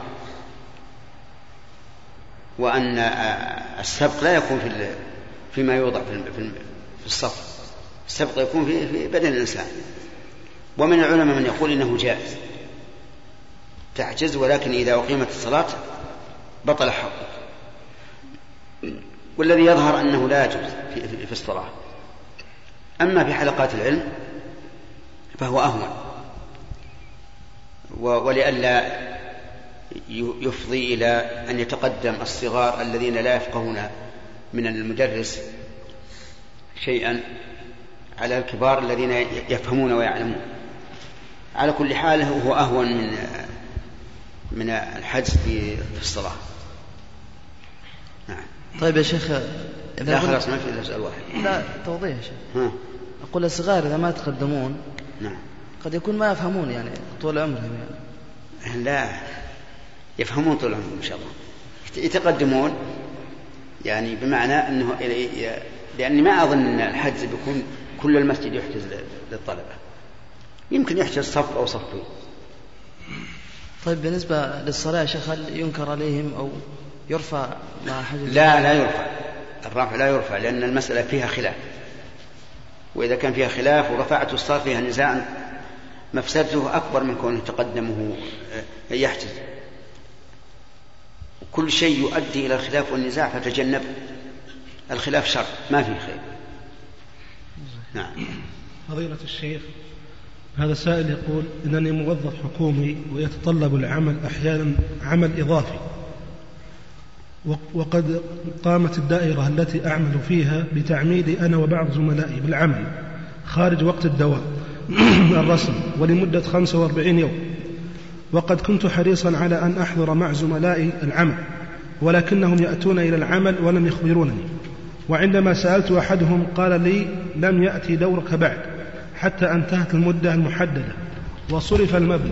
وأن السبق لا يكون فيما يوضع في الصف، السبق يكون في بدن الإنسان. ومن العلماء من يقول إنه جائز تحجز، ولكن إذا أقيمت الصلاة بطل حقك. والذي يظهر أنه لا يجوز في الصلاة. أما في حلقات العلم فهو أهون، ولئلا يفضي إلى أن يتقدم الصغار الذين لا يفقهون من المدرس شيئا على الكبار الذين يفهمون ويعلمون. على كل حال هو أهون من الحجز في الصلاة. نعم. طيب يا شيخ، لا خلاص ما في إلا سؤال واحد. لا توضيح يا شيخ. أقول الصغار إذا ما يتقدمون نعم قد يكون ما يفهمون يعني طول عمرهم يعني. لا يفهمون طول عمرهم إن شاء الله، يتقدمون يعني بمعنى أنه لأني ما أظن أن الحجز بيكون كل المسجد يحجز للطلبة، يمكن يحجز صف أو صفين. طيب بالنسبة للصلاة يا شيخ، هل ينكر عليهم أو يرفع مع حجز؟ لا يرفع، الرفع لا يرفع، لأن المسألة فيها خلاف، وإذا كان فيها خلاف ورفعته صار فيها نزاع مفسدته أكبر من كونه تقدمه يحجز. كل شيء يؤدي إلى الخلاف والنزاع فتجنب، الخلاف شر ما فيه خير. نعم. فضيلة الشيخ، هذا سائل يقول إنني موظف حكومي ويتطلب العمل أحيانا عمل إضافي، وقد قامت الدائرة التي أعمل فيها بتعميدي أنا وبعض زملائي بالعمل خارج وقت الدوام الرسمي ولمدة 45 يوم، وقد كنت حريصا على أن أحضر مع زملائي العمل، ولكنهم يأتون إلى العمل ولم يخبرونني، وعندما سألت أحدهم قال لي لم يأتي دورك بعد حتى انتهت المدة المحددة، وصرف المبلغ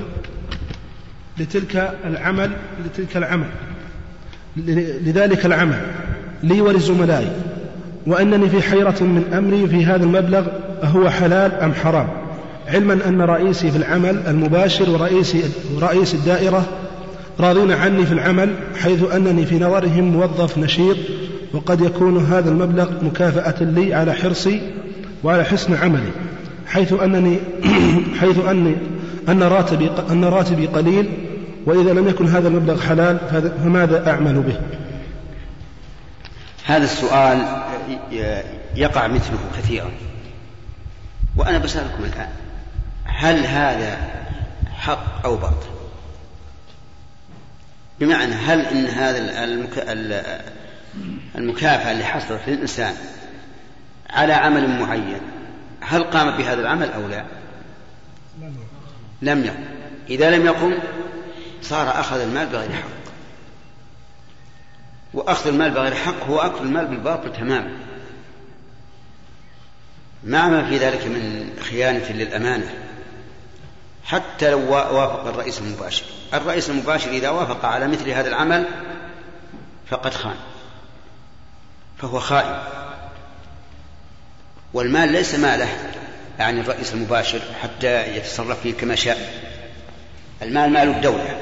لذلك العمل لي ولزملائي، وأنني في حيرة من أمري في هذا المبلغ أهو حلال أم حرام، علما أن رئيسي في العمل المباشر ورئيس الدائرة راضين عني في العمل، حيث أنني في نظرهم موظف نشيط، وقد يكون هذا المبلغ مكافأة لي على حرصي وعلى حسن عملي، حيث أن راتبي قليل، وإذا لم يكن هذا المبلغ حلال فماذا أعمل به؟ هذا السؤال يقع مثله كثيرا، وأنا بسألكم الآن: هل هذا حق أو باطل؟ بمعنى هل إن هذا المكافأة اللي حصلت للإنسان على عمل معين هل قام بهذا العمل أو لا؟ لم يقم. إذا لم يقم صار أخذ المال بغير حق، وأخذ المال بغير حق هو أخذ المال بالباطل تماما، مع ما في ذلك من خيانة للأمانة. حتى لو وافق الرئيس المباشر إذا وافق على مثل هذا العمل فقد خان، فهو خائن، والمال ليس ماله يعني الرئيس المباشر حتى يتصرف فيه كما شاء، المال مال الدولة.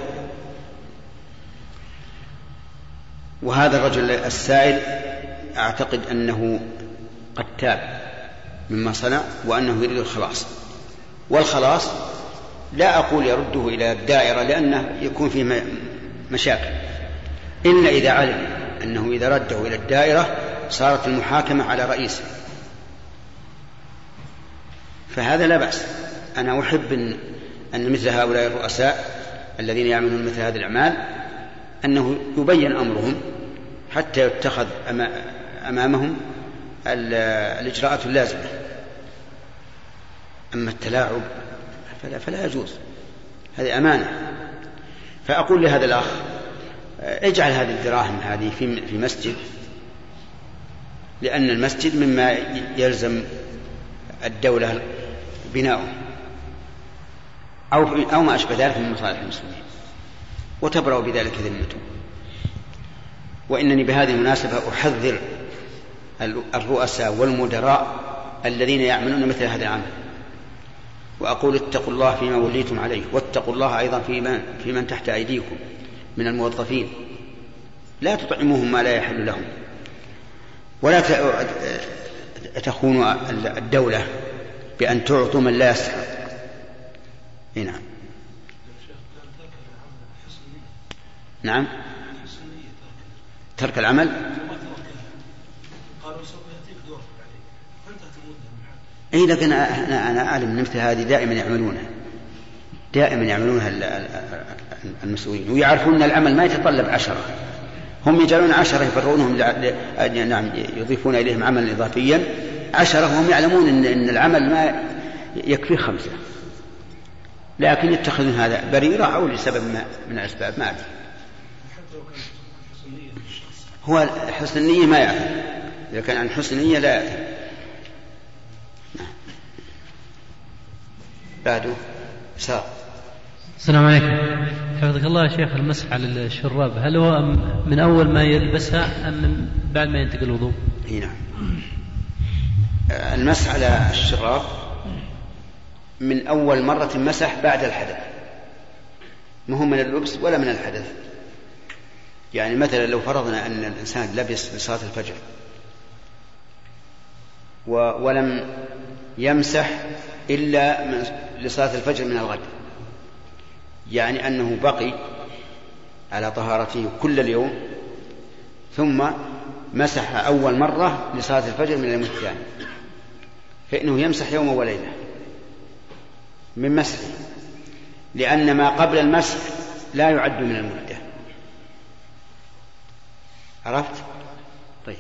وهذا الرجل السائل أعتقد أنه قد تاب مما صنع، وأنه يريد الخلاص، والخلاص لا أقول يرده إلى الدائرة لأنه يكون فيه مشاكل، إلا إذا علم أنه إذا رده إلى الدائرة صارت المحاكمة على رئيسه، فهذا لا بأس. أنا أحب أن مثل هؤلاء الرؤساء الذين يعملون مثل هذه الأعمال أنه يبين أمرهم حتى يتخذ أمامهم الإجراءات اللازمة. أما التلاعب فلا يجوز، هذه أمانة. فأقول لهذا الأخ: اجعل هذه الدراهم هذه في مسجد، لأن المسجد مما يلزم الدولة بناؤه أو ما أشبه ذلك من مصالح المسلمين، وتبرأ بذلك ذمته. وإنني بهذه المناسبة أحذر الرؤساء والمدراء الذين يعملون مثل هذا العمل، وأقول: اتقوا الله فيما وليتم عليه، واتقوا الله أيضا في من تحت أيديكم من الموظفين، لا تطعموهم ما لا يحل لهم، ولا تخونوا الدولة بأن تعطوا من لا يستحق. نعم. نعم، ترك العمل. أي لكن أنا أعلم أن مثل هذه دائما يعملونها المسؤولين، ويعرفون أن العمل ما يتطلب 10، هم يجعلون 10 يفرونهم نعم يضيفون إليهم عملا إضافيا 10، وهم يعلمون أن العمل ما يكفي 5، لكن يتخذون هذا بريرة أو لسبب من الأسباب ما أعرف. هو حسن النية ما يعرف، إذا كان عن حسن النية لا يعرف. بعده السلام عليكم. حفظك الله يا شيخ، المسح على الشراب هل هو من أول ما يلبسها أم من بعد ما ينتقل الوضوء؟ نعم، المسح على الشراب من أول مرة مسح بعد الحدث، ما هو من اللبس ولا من الحدث. يعني مثلا لو فرضنا أن الإنسان لبس لصلاة الفجر ولم يمسح إلا لصلاة الفجر من الغد، يعني أنه بقي على طهارته كل اليوم، ثم مسح أول مرة لصلاة الفجر من اليوم الثاني، فإنه يمسح يوم وليلة من مسحه، لأن ما قبل المسح لا يعد من المدة. عرفت؟ طيب،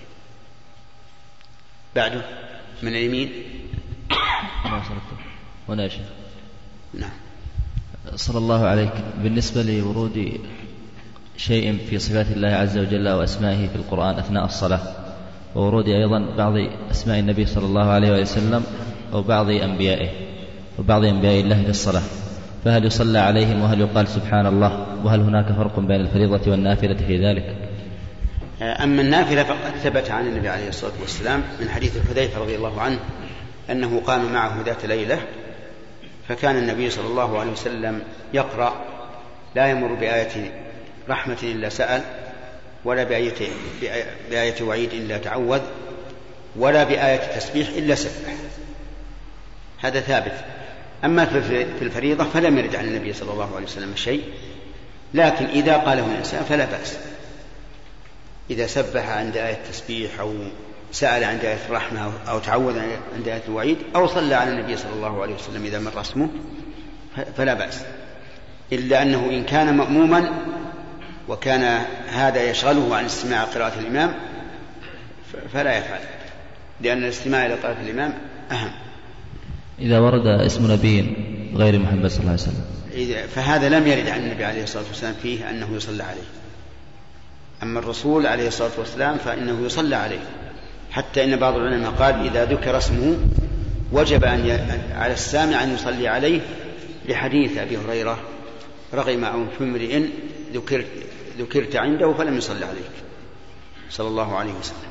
بعده من اليمين. وناشر. نعم. صلى الله عليك، بالنسبة لورود شيء في صفات الله عز وجل وأسمائه في القرآن أثناء الصلاة، وورود أيضا بعض أسماء النبي صلى الله عليه وسلم أو بعض أنبيائه الله في الصلاة، فهل يصلى عليهم وهل يقال سبحان الله؟ وهل هناك فرق بين الفريضة والنافلة في ذلك؟ أما النافلة فقد ثبت عن النبي عليه الصلاة والسلام من حديث حذيفة رضي الله عنه أنه قام معه ذات ليلة، فكان النبي صلى الله عليه وسلم يقرأ لا يمر بآية رحمة إلا سأل، ولا بآية وعيد إلا تعوذ، ولا بآية تسبيح إلا سبح. هذا ثابت. أما في الفريضة فلم يرد عن النبي صلى الله عليه وسلم شيء، لكن إذا قاله الإنسان فلا بأس، إذا سبح عند آية التسبيح أو سأل عند آية الرحمة أو تعوذ عند آية الوعيد أو صلى على النبي صلى الله عليه وسلم إذا مر اسمه فلا بأس، إلا أنه إن كان مأموما وكان هذا يشغله عن استماع قراءة الإمام فلا يفعل، لأن الاستماع إلى قراءة الإمام أهم. إذا ورد اسم نبي غير محمد صلى الله عليه وسلم فهذا لم يرد عن النبي عليه الصلاة والسلام فيه أنه يصلى عليه. أما الرسول عليه الصلاة والسلام فإنه يصلى عليه، حتى إن بعض العلماء قال إذا ذكر اسمه وجب على السامع أن يصلي عليه، لحديث أبي هريرة رغم أنف امرئ ذكرت عنده فلم يصلي عليك صلى الله عليه وسلم.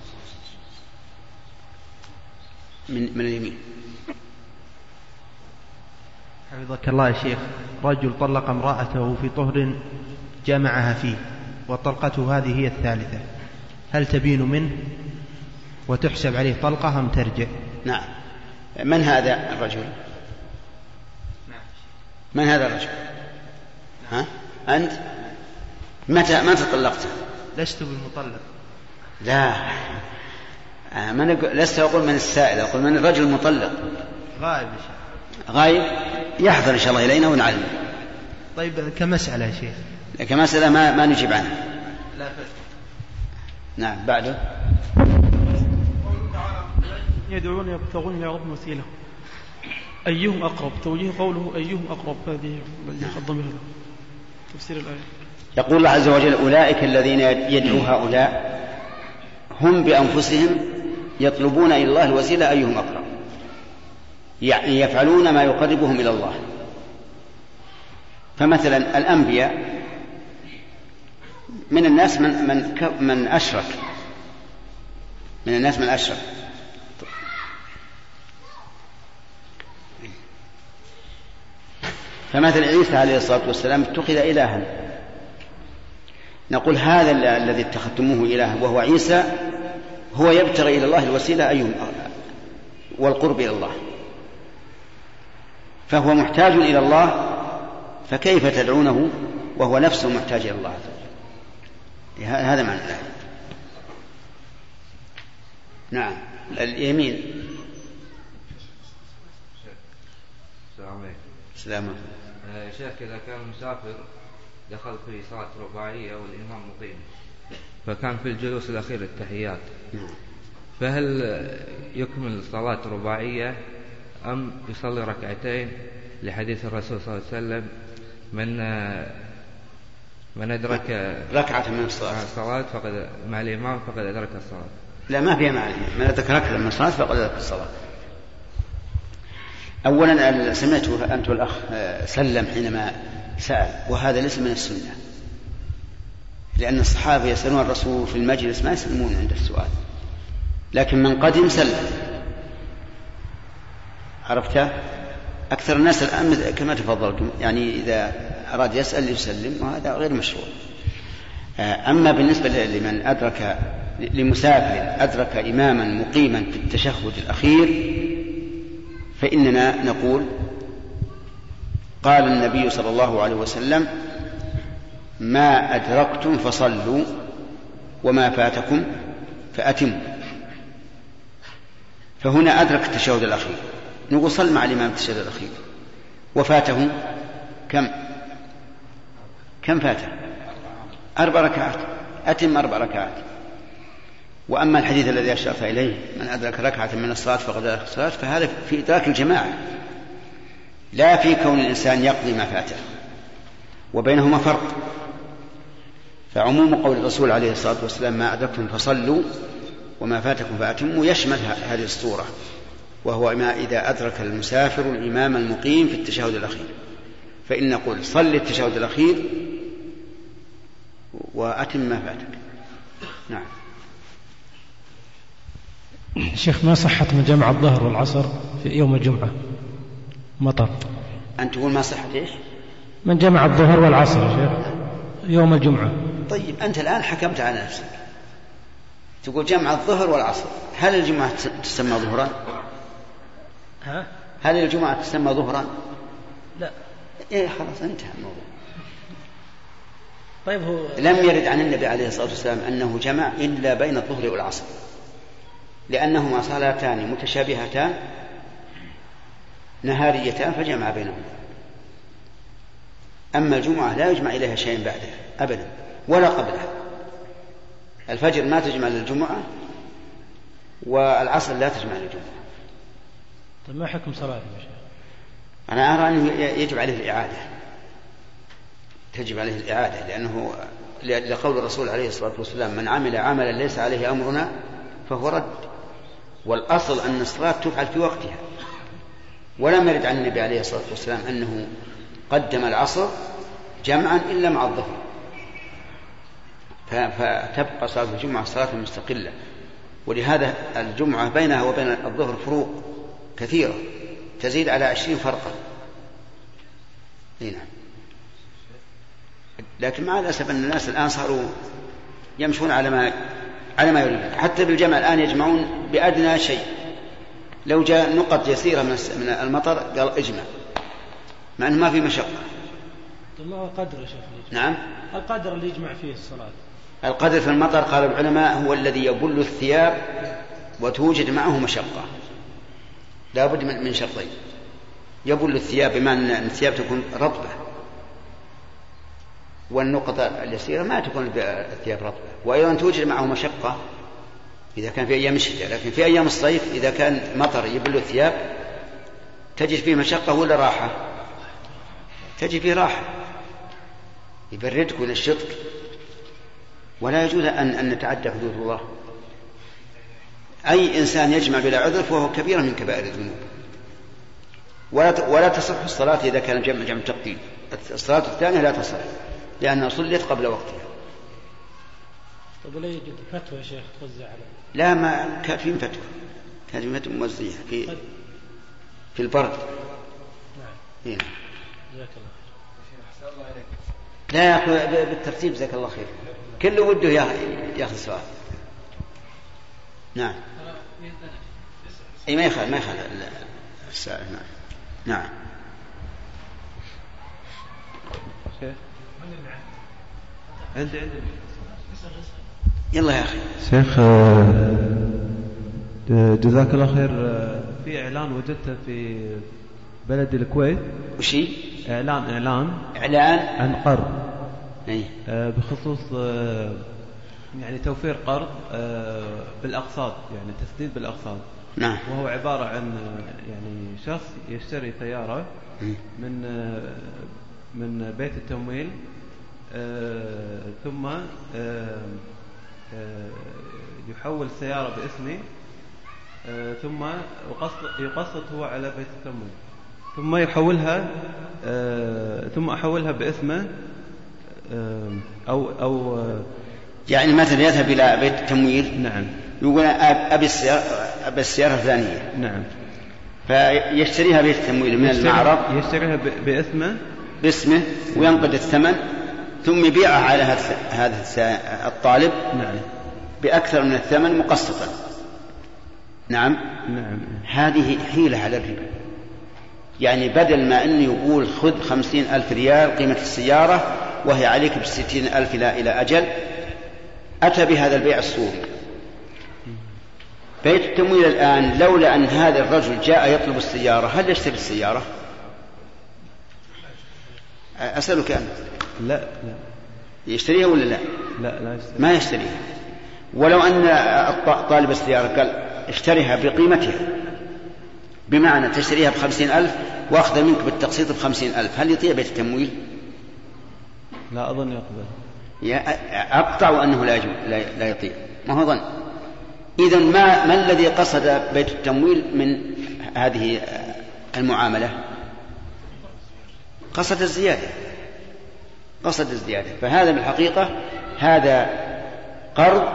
من اليمين. حفظك الله يا شيخ، رجل طلق امرأته في طهر جامعها فيه وطلقته هذه هي الثالثة، هل تبين منه وتحسب عليه طلقة أم ترجع؟ نعم. من هذا الرجل؟ من هذا الرجل؟ ها؟ أنت؟ متى طلقته؟ لست بالمطلق. لا، لست أقول من السائل، أقول من الرجل المطلق. غائب يا شيخ. غايب، يحضر إن شاء الله إلينا ونعلم. طيب كمسألة يا شيخ. كمسألة ما نجيب عنها. لا فرق. نعم. بعده يدعون يبتغون إلى ربهم وسيلة، أيهم أقرب؟ توجيه قوله أيهم أقرب، هذه الضمير تفسير الآية. يقول الله عز وجل أولئك الذين يدعو هؤلاء هم بأنفسهم يطلبون إلى الله الوسيلة أيهم أقرب، يعني يفعلون ما يقربهم إلى الله. فمثلا الأنبياء من الناس من أشرك، من الناس من أشرك. فمثل عيسى عليه الصلاة والسلام اتخذ إلها، نقول هذا الذي اتخذتموه إلها وهو عيسى هو يبتغي إلى الله الوسيلة أيهم والقرب إلى الله، فهو محتاج إلى الله، فكيف تدعونه وهو نفسه محتاج إلى الله عز وجل؟ هذا معنى الآية. نعم. اليمين. السلام عليكم. يا شيخ، إذا كان مسافر دخل في صلاة رباعية والإمام مقيم، فكان في الجلوس الأخير التحيات، فهل يكمل صلاة رباعية أم يصلي ركعتين لحديث الرسول صلى الله عليه وسلم من أدرك ركعة من الصلاة فقد مع الإمام فقد أدرك الصلاة؟ لا، ما فيها مع الإمام، من أدرك ركعة من الصلاة فقد أدرك الصلاة. أولا سمعته أنت والأخ سلم حينما سأل، وهذا ليس من السنة، لأن الصحابة يسألون الرسول في المجلس ما يسلمون عند السؤال، لكن من قدم سلم. عرفت؟ أكثر الناس الآن كما تفضلتم، يعني إذا أراد يسأل يسلم، وهذا غير مشروع. أما بالنسبة لمن أدرك لمسافر أدرك إماما مقيما في التشهد الأخير، فإننا نقول قال النبي صلى الله عليه وسلم ما أدركتم فصلوا وما فاتكم فأتموا. فهنا أدرك التشهد الأخير، نقول صل مع الإمام التشهد الأخير، وفاته كم فاته؟ 4 ركعات، أتم 4 ركعات. وأما الحديث الذي أشرت إليه من أدرك ركعة من الصلاة فقد أدرك الصلاة، فهذا في إدراك الجماعة، لا في كون الإنسان يقضي ما فاته، وبينهما فرق. فعموم قول الرسول عليه الصلاة والسلام ما أدركتم فصلوا وما فاتكم فأتموا يشمل هذه الصورة، وهو ما إذا أدرك المسافر الإمام المقيم في التشهد الأخير، فإن نقول صل التشهد الأخير وأتم ما فاتك. نعم. شيخ، ما صحة من جمع الظهر والعصر في يوم الجمعة مطر؟ أنت تقول ما صحة إيش؟ من جمع الظهر والعصر يا شيخ يوم الجمعة. طيب أنت الآن حكمت على نفسك، تقول جمع الظهر والعصر، هل الجمعة تسمى ظهرا؟ هل الجمعة تسمى ظهرا؟ لا. إيه خلاص انتهى الموضوع. طيب هو لم يرد عن النبي عليه الصلاة والسلام أنه جمع إلا بين الظهر والعصر، لأنهما صلاتان متشابهتان نهاريتان فجمع بينهما. أما الجمعة لا يجمع إليها شيء بعدها أبدا ولا قبلها. الفجر ما تجمع للجمعة والعصر لا تجمع للجمعة. طيب ما حكم صلاة يا شيخ؟ أنا أرى أنه يجب عليه الإعادة، تجب عليه الإعادة، لأنه لقول الرسول عليه الصلاة والسلام من عمل عملا ليس عليه أمرنا فهو رد. والأصل أن الصلاة تفعل في وقتها، ولم يرد عن النبي عليه الصلاة والسلام أنه قدم العصر جمعا إلا مع الظهر، فتبقى صلاة الجمعة صلاة مستقلة. ولهذا الجمعة بينها وبين الظهر فروق كثيرة تزيد على 20 فرقا. هنا. لكن مع الأسف أن الناس الآن صاروا يمشون على ما يريدون، حتى بالجمع الآن يجمعون بأدنى شيء، لو جاء نقط يسيرة من المطر قال اجمع، مع أنه ما في مشقة. ما هو قدر يا شيخ؟ نعم، القدر اللي يجمع فيه الصلاة. القدر في المطر قال العلماء هو الذي يبل الثياب وتوجد معه مشقة، لا بد من شرطين: يبل الثياب بما أن الثياب تكون رطبة، والنقطة اليسيرة ما تكون الثياب رطبة، وأيضا توجد معه مشقة إذا كان في أيام الشتاء. لكن في أيام الصيف إذا كان مطر يبل الثياب تجد فيه مشقة ولا راحة؟ تجد فيه راحة، يبردك وينشطك، ولا يجوز أن نتعدى حدود الله. أي إنسان يجمع بلا عذر فهو كبيرة من كبائر الذنوب، ولا تصح الصلاة إذا كان جمع تقديم. الصلاة الثانية لا تصح لأنها صلت قبل وقتها. طب لا يوجد فتوى يا شيخ توزع على؟ لا، ما كافين فتوى، كافين فتوى موزعة في البرد. نعم. هنا. جزاك الله خير. لا يا أخي بالترتيب جزاك الله خير، كله وده ياخذ سؤال. نعم. أي ما يخال السائل. نعم. عندي يلا يا أخي. شيخ جزاك الله خير، في إعلان وجدته في بلد الكويت. وشي؟ إعلان عن قرض أي. بخصوص يعني توفير قرض بالأقساط، يعني تسديد بالأقساط. نعم. وهو عبارة عن يعني شخص يشتري سيارة من بيت التمويل، ثم يحول السيارة باسمه، ثم يقسط هو على بيت التمويل، ثم أحولها باسمه، أو يعني مثلا يذهب إلى بيت التمويل. نعم. يقول أبي السيارة الثانية. نعم. فيشتريها بيت التمويل من المعرض، يشتريها باسمه وينقد الثمن، ثم يبيعها على هذا الطالب. نعم. بأكثر من الثمن مقسطا. نعم. نعم. هذه حيلة على الربا، يعني بدل ما أنه يقول خذ 50,000 ريال قيمة السيارة وهي عليك ب60,000 إلى أجل، أتى بهذا البيع الصوري. بيت التمويل الآن لولا أن هذا الرجل جاء يطلب السيارة هل يشتري السيارة؟ أسألك أنا. لا. يشتريها ولا لا؟ لا يشتريها. ما يشتريها. ولو أن طالب السيارة قال اشتريها بقيمتها بمعنى تشتريها ب50,000 وأخذ منك بالتقسيط ب50,000، هل يطيع بيت التمويل؟ لا أظن يقبل. أقطع أنه لا يطيع، ما هو ظن. إذن ما الذي قصد بيت التمويل من هذه المعاملة؟ قصد الزيادة. فهذا بالحقيقة هذا قرض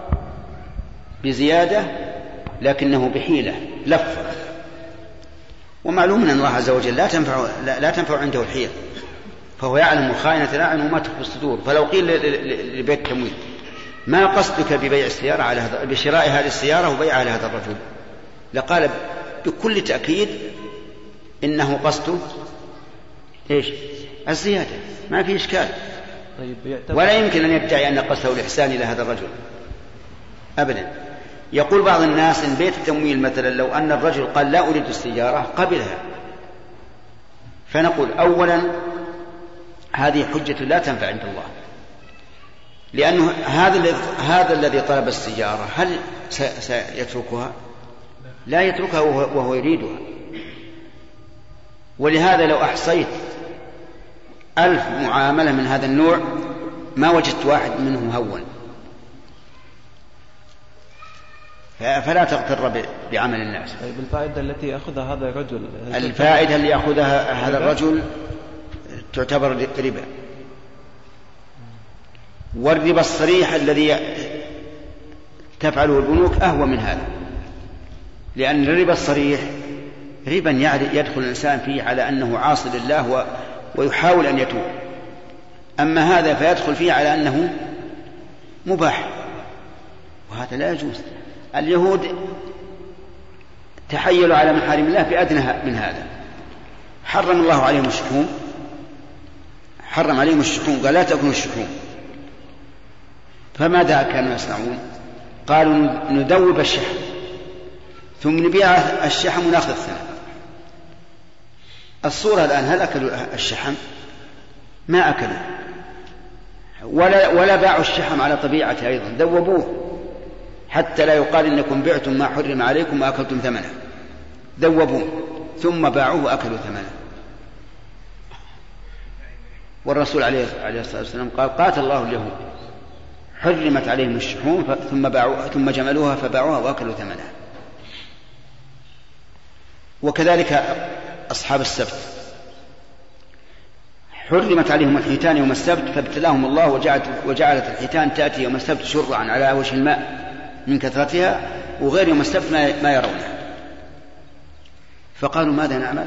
بزيادة لكنه بحيلة لفة، ومعلوم أن الله عز وجل لا تنفع عنده الحيل، فهو يعلم خائنة الأعين وما تخفي الصدور. فلو قيل لبيت التمويل ما قصدك ببيع السيارة بشراء هذه السيارة وبيعها لهذا الرجل، لقال بكل تأكيد إنه قصده إيش؟ الزيادة، ما في إشكال. ولا يمكن أن يدعي أن قصده الإحسان إلى هذا الرجل أبدا. يقول بعض الناس إن بيت التمويل مثلا لو أن الرجل قال لا أريد السيارة قبلها، فنقول أولا هذه حجة لا تنفع عند الله، لأنه هذا الذي طلب السيارة هل سيتركها؟ لا يتركها وهو يريدها. ولهذا لو أحصيت 1000 معاملة من هذا النوع ما وجدت واحد منهم هون. فلا تغتر بعمل الناس. طيب الفائدة التي يأخذها هذا الرجل، الفائدة اللي يأخذها هذا الرجل تعتبر ربا، والربا الصريح الذي تفعله البنوك أهوى من هذا، لأن الربا الصريح ربا يدخل الإنسان فيه على أنه عاصي لله ويحاول أن يتوب، أما هذا فيدخل فيه على أنه مباح، وهذا لا يجوز. اليهود تحيلوا على محارم الله في أدنى من هذا، حرم الله عليهم الشحوم، قال لا تأكلوا الشحوم. فماذا كانوا يصنعون؟ قالوا ندوب الشحم ثم نبيع الشحم ونأخذ الثمن. الصورة الآن هل أكلوا الشحم؟ ما أكلوا، ولا باعوا الشحم على طبيعته، أيضا ذوبوه حتى لا يقال إنكم بعتم ما حرم عليكم وأكلتم ثمنه، ذوبوه ثم باعوه وأكلوا ثمنه. والرسول عليه الصلاة والسلام قال قاتل الله اليهود حرمت عليهم الشحوم ثم جملوها فباعوها وأكلوا ثمنها. وكذلك أصحاب السبت حرمت عليهم الحيتان يوم السبت فابتلاهم الله وجعلت الحيتان تأتي يوم السبت شرعا على وجه الماء من كثرتها، وغير يوم السبت ما يرونها. فقالوا ماذا نعمل؟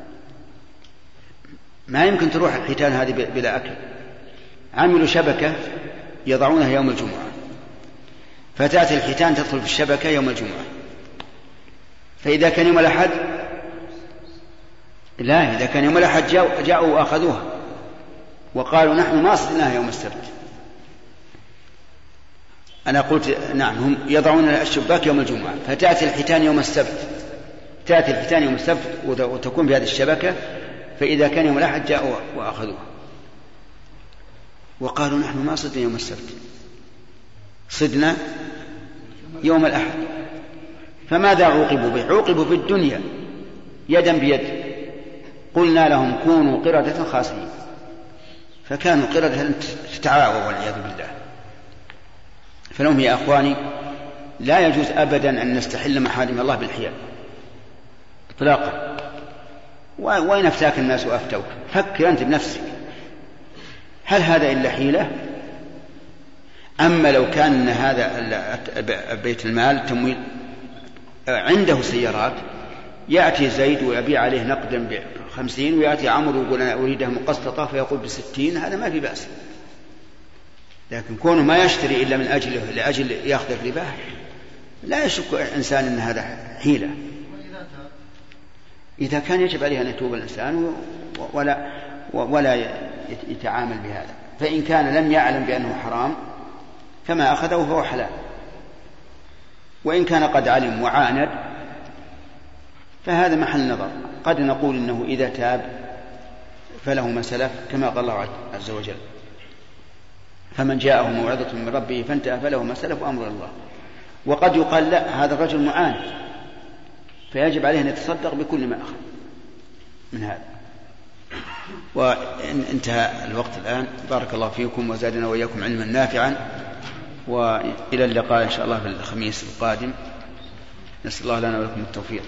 ما يمكن تروح الحيتان هذه بلا أكل. عملوا شبكة يضعونها يوم الجمعة، فتأتي الحيتان تدخل في الشبكة يوم الجمعة، فإذا كان يوم الأحد إذا كان يوم الأحد جاءوا وأخذوها وقالوا نحن ما صدناها يوم السبت. أنا قلت نعم، هم يضعون الشباك يوم الجمعة، فتأتي الحيتان يوم السبت وتكون في هذه الشبكة، فإذا كان يوم الأحد جاءوا وأخذوها وقالوا نحن ما صدنا يوم السبت، صدنا يوم الأحد. فماذا عوقبوا به؟ عوقبوا في الدنيا يدا بيد، قلنا لهم كونوا قردة خاسئين، فكانوا قردة تتعاوى والعياذ بالله. فلهم يا أخواني لا يجوز أبدا أن نستحل محارم الله بالحيل إطلاقا. وين أفتاك الناس وأفتوك؟ فكر أنت بنفسك، هل هذا إلا حيلة؟ أما لو كان هذا بيت المال التمويل عنده سيارات، يأتي زيد ويبيع عليه نقدا ب50 ويأتي عمرو ويقول أنا أريدها مقسطة فيقول ب60، هذا ما في بأس. لكن كونه ما يشتري إلا من لأجل يأخذ الربا، لا يشك إنسان أن هذا حيلة. إذا كان يجب عليه أن يتوب الإنسان ولا يتعامل بهذا. فإن كان لم يعلم بأنه حرام فما أخذه فهو حلال، وإن كان قد علم وعاند فهذا محل نظر. قد نقول إنه إذا تاب فله ما سلف كما قال الله عز وجل فمن جاءه موعظة من ربه فانتهى فله ما سلف وأمر الله. وقد يقال لا، هذا الرجل معاند فيجب عليه أن يتصدق بكل ما أخذ من هذا. وانتهى الوقت الآن. بارك الله فيكم وزادنا وإياكم علما نافعا، وإلى اللقاء إن شاء الله في الخميس القادم. نسأل الله لنا ولكم التوفيق.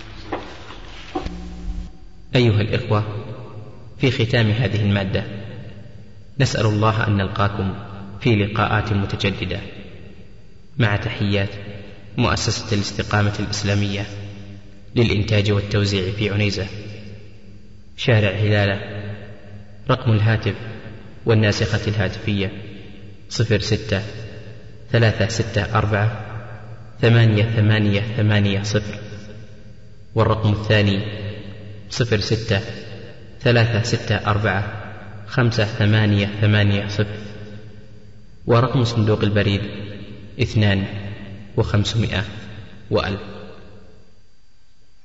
أيها الإخوة، في ختام هذه المادة نسأل الله أن نلقاكم في لقاءات متجددة، مع تحيات مؤسسة الاستقامة الإسلامية للإنتاج والتوزيع في عنيزة، شارع هلالة. رقم الهاتف والناسخة الهاتفية 06-364-8880، والرقم الثاني 06-364-5880، ورقم صندوق البريد 2500 و1000.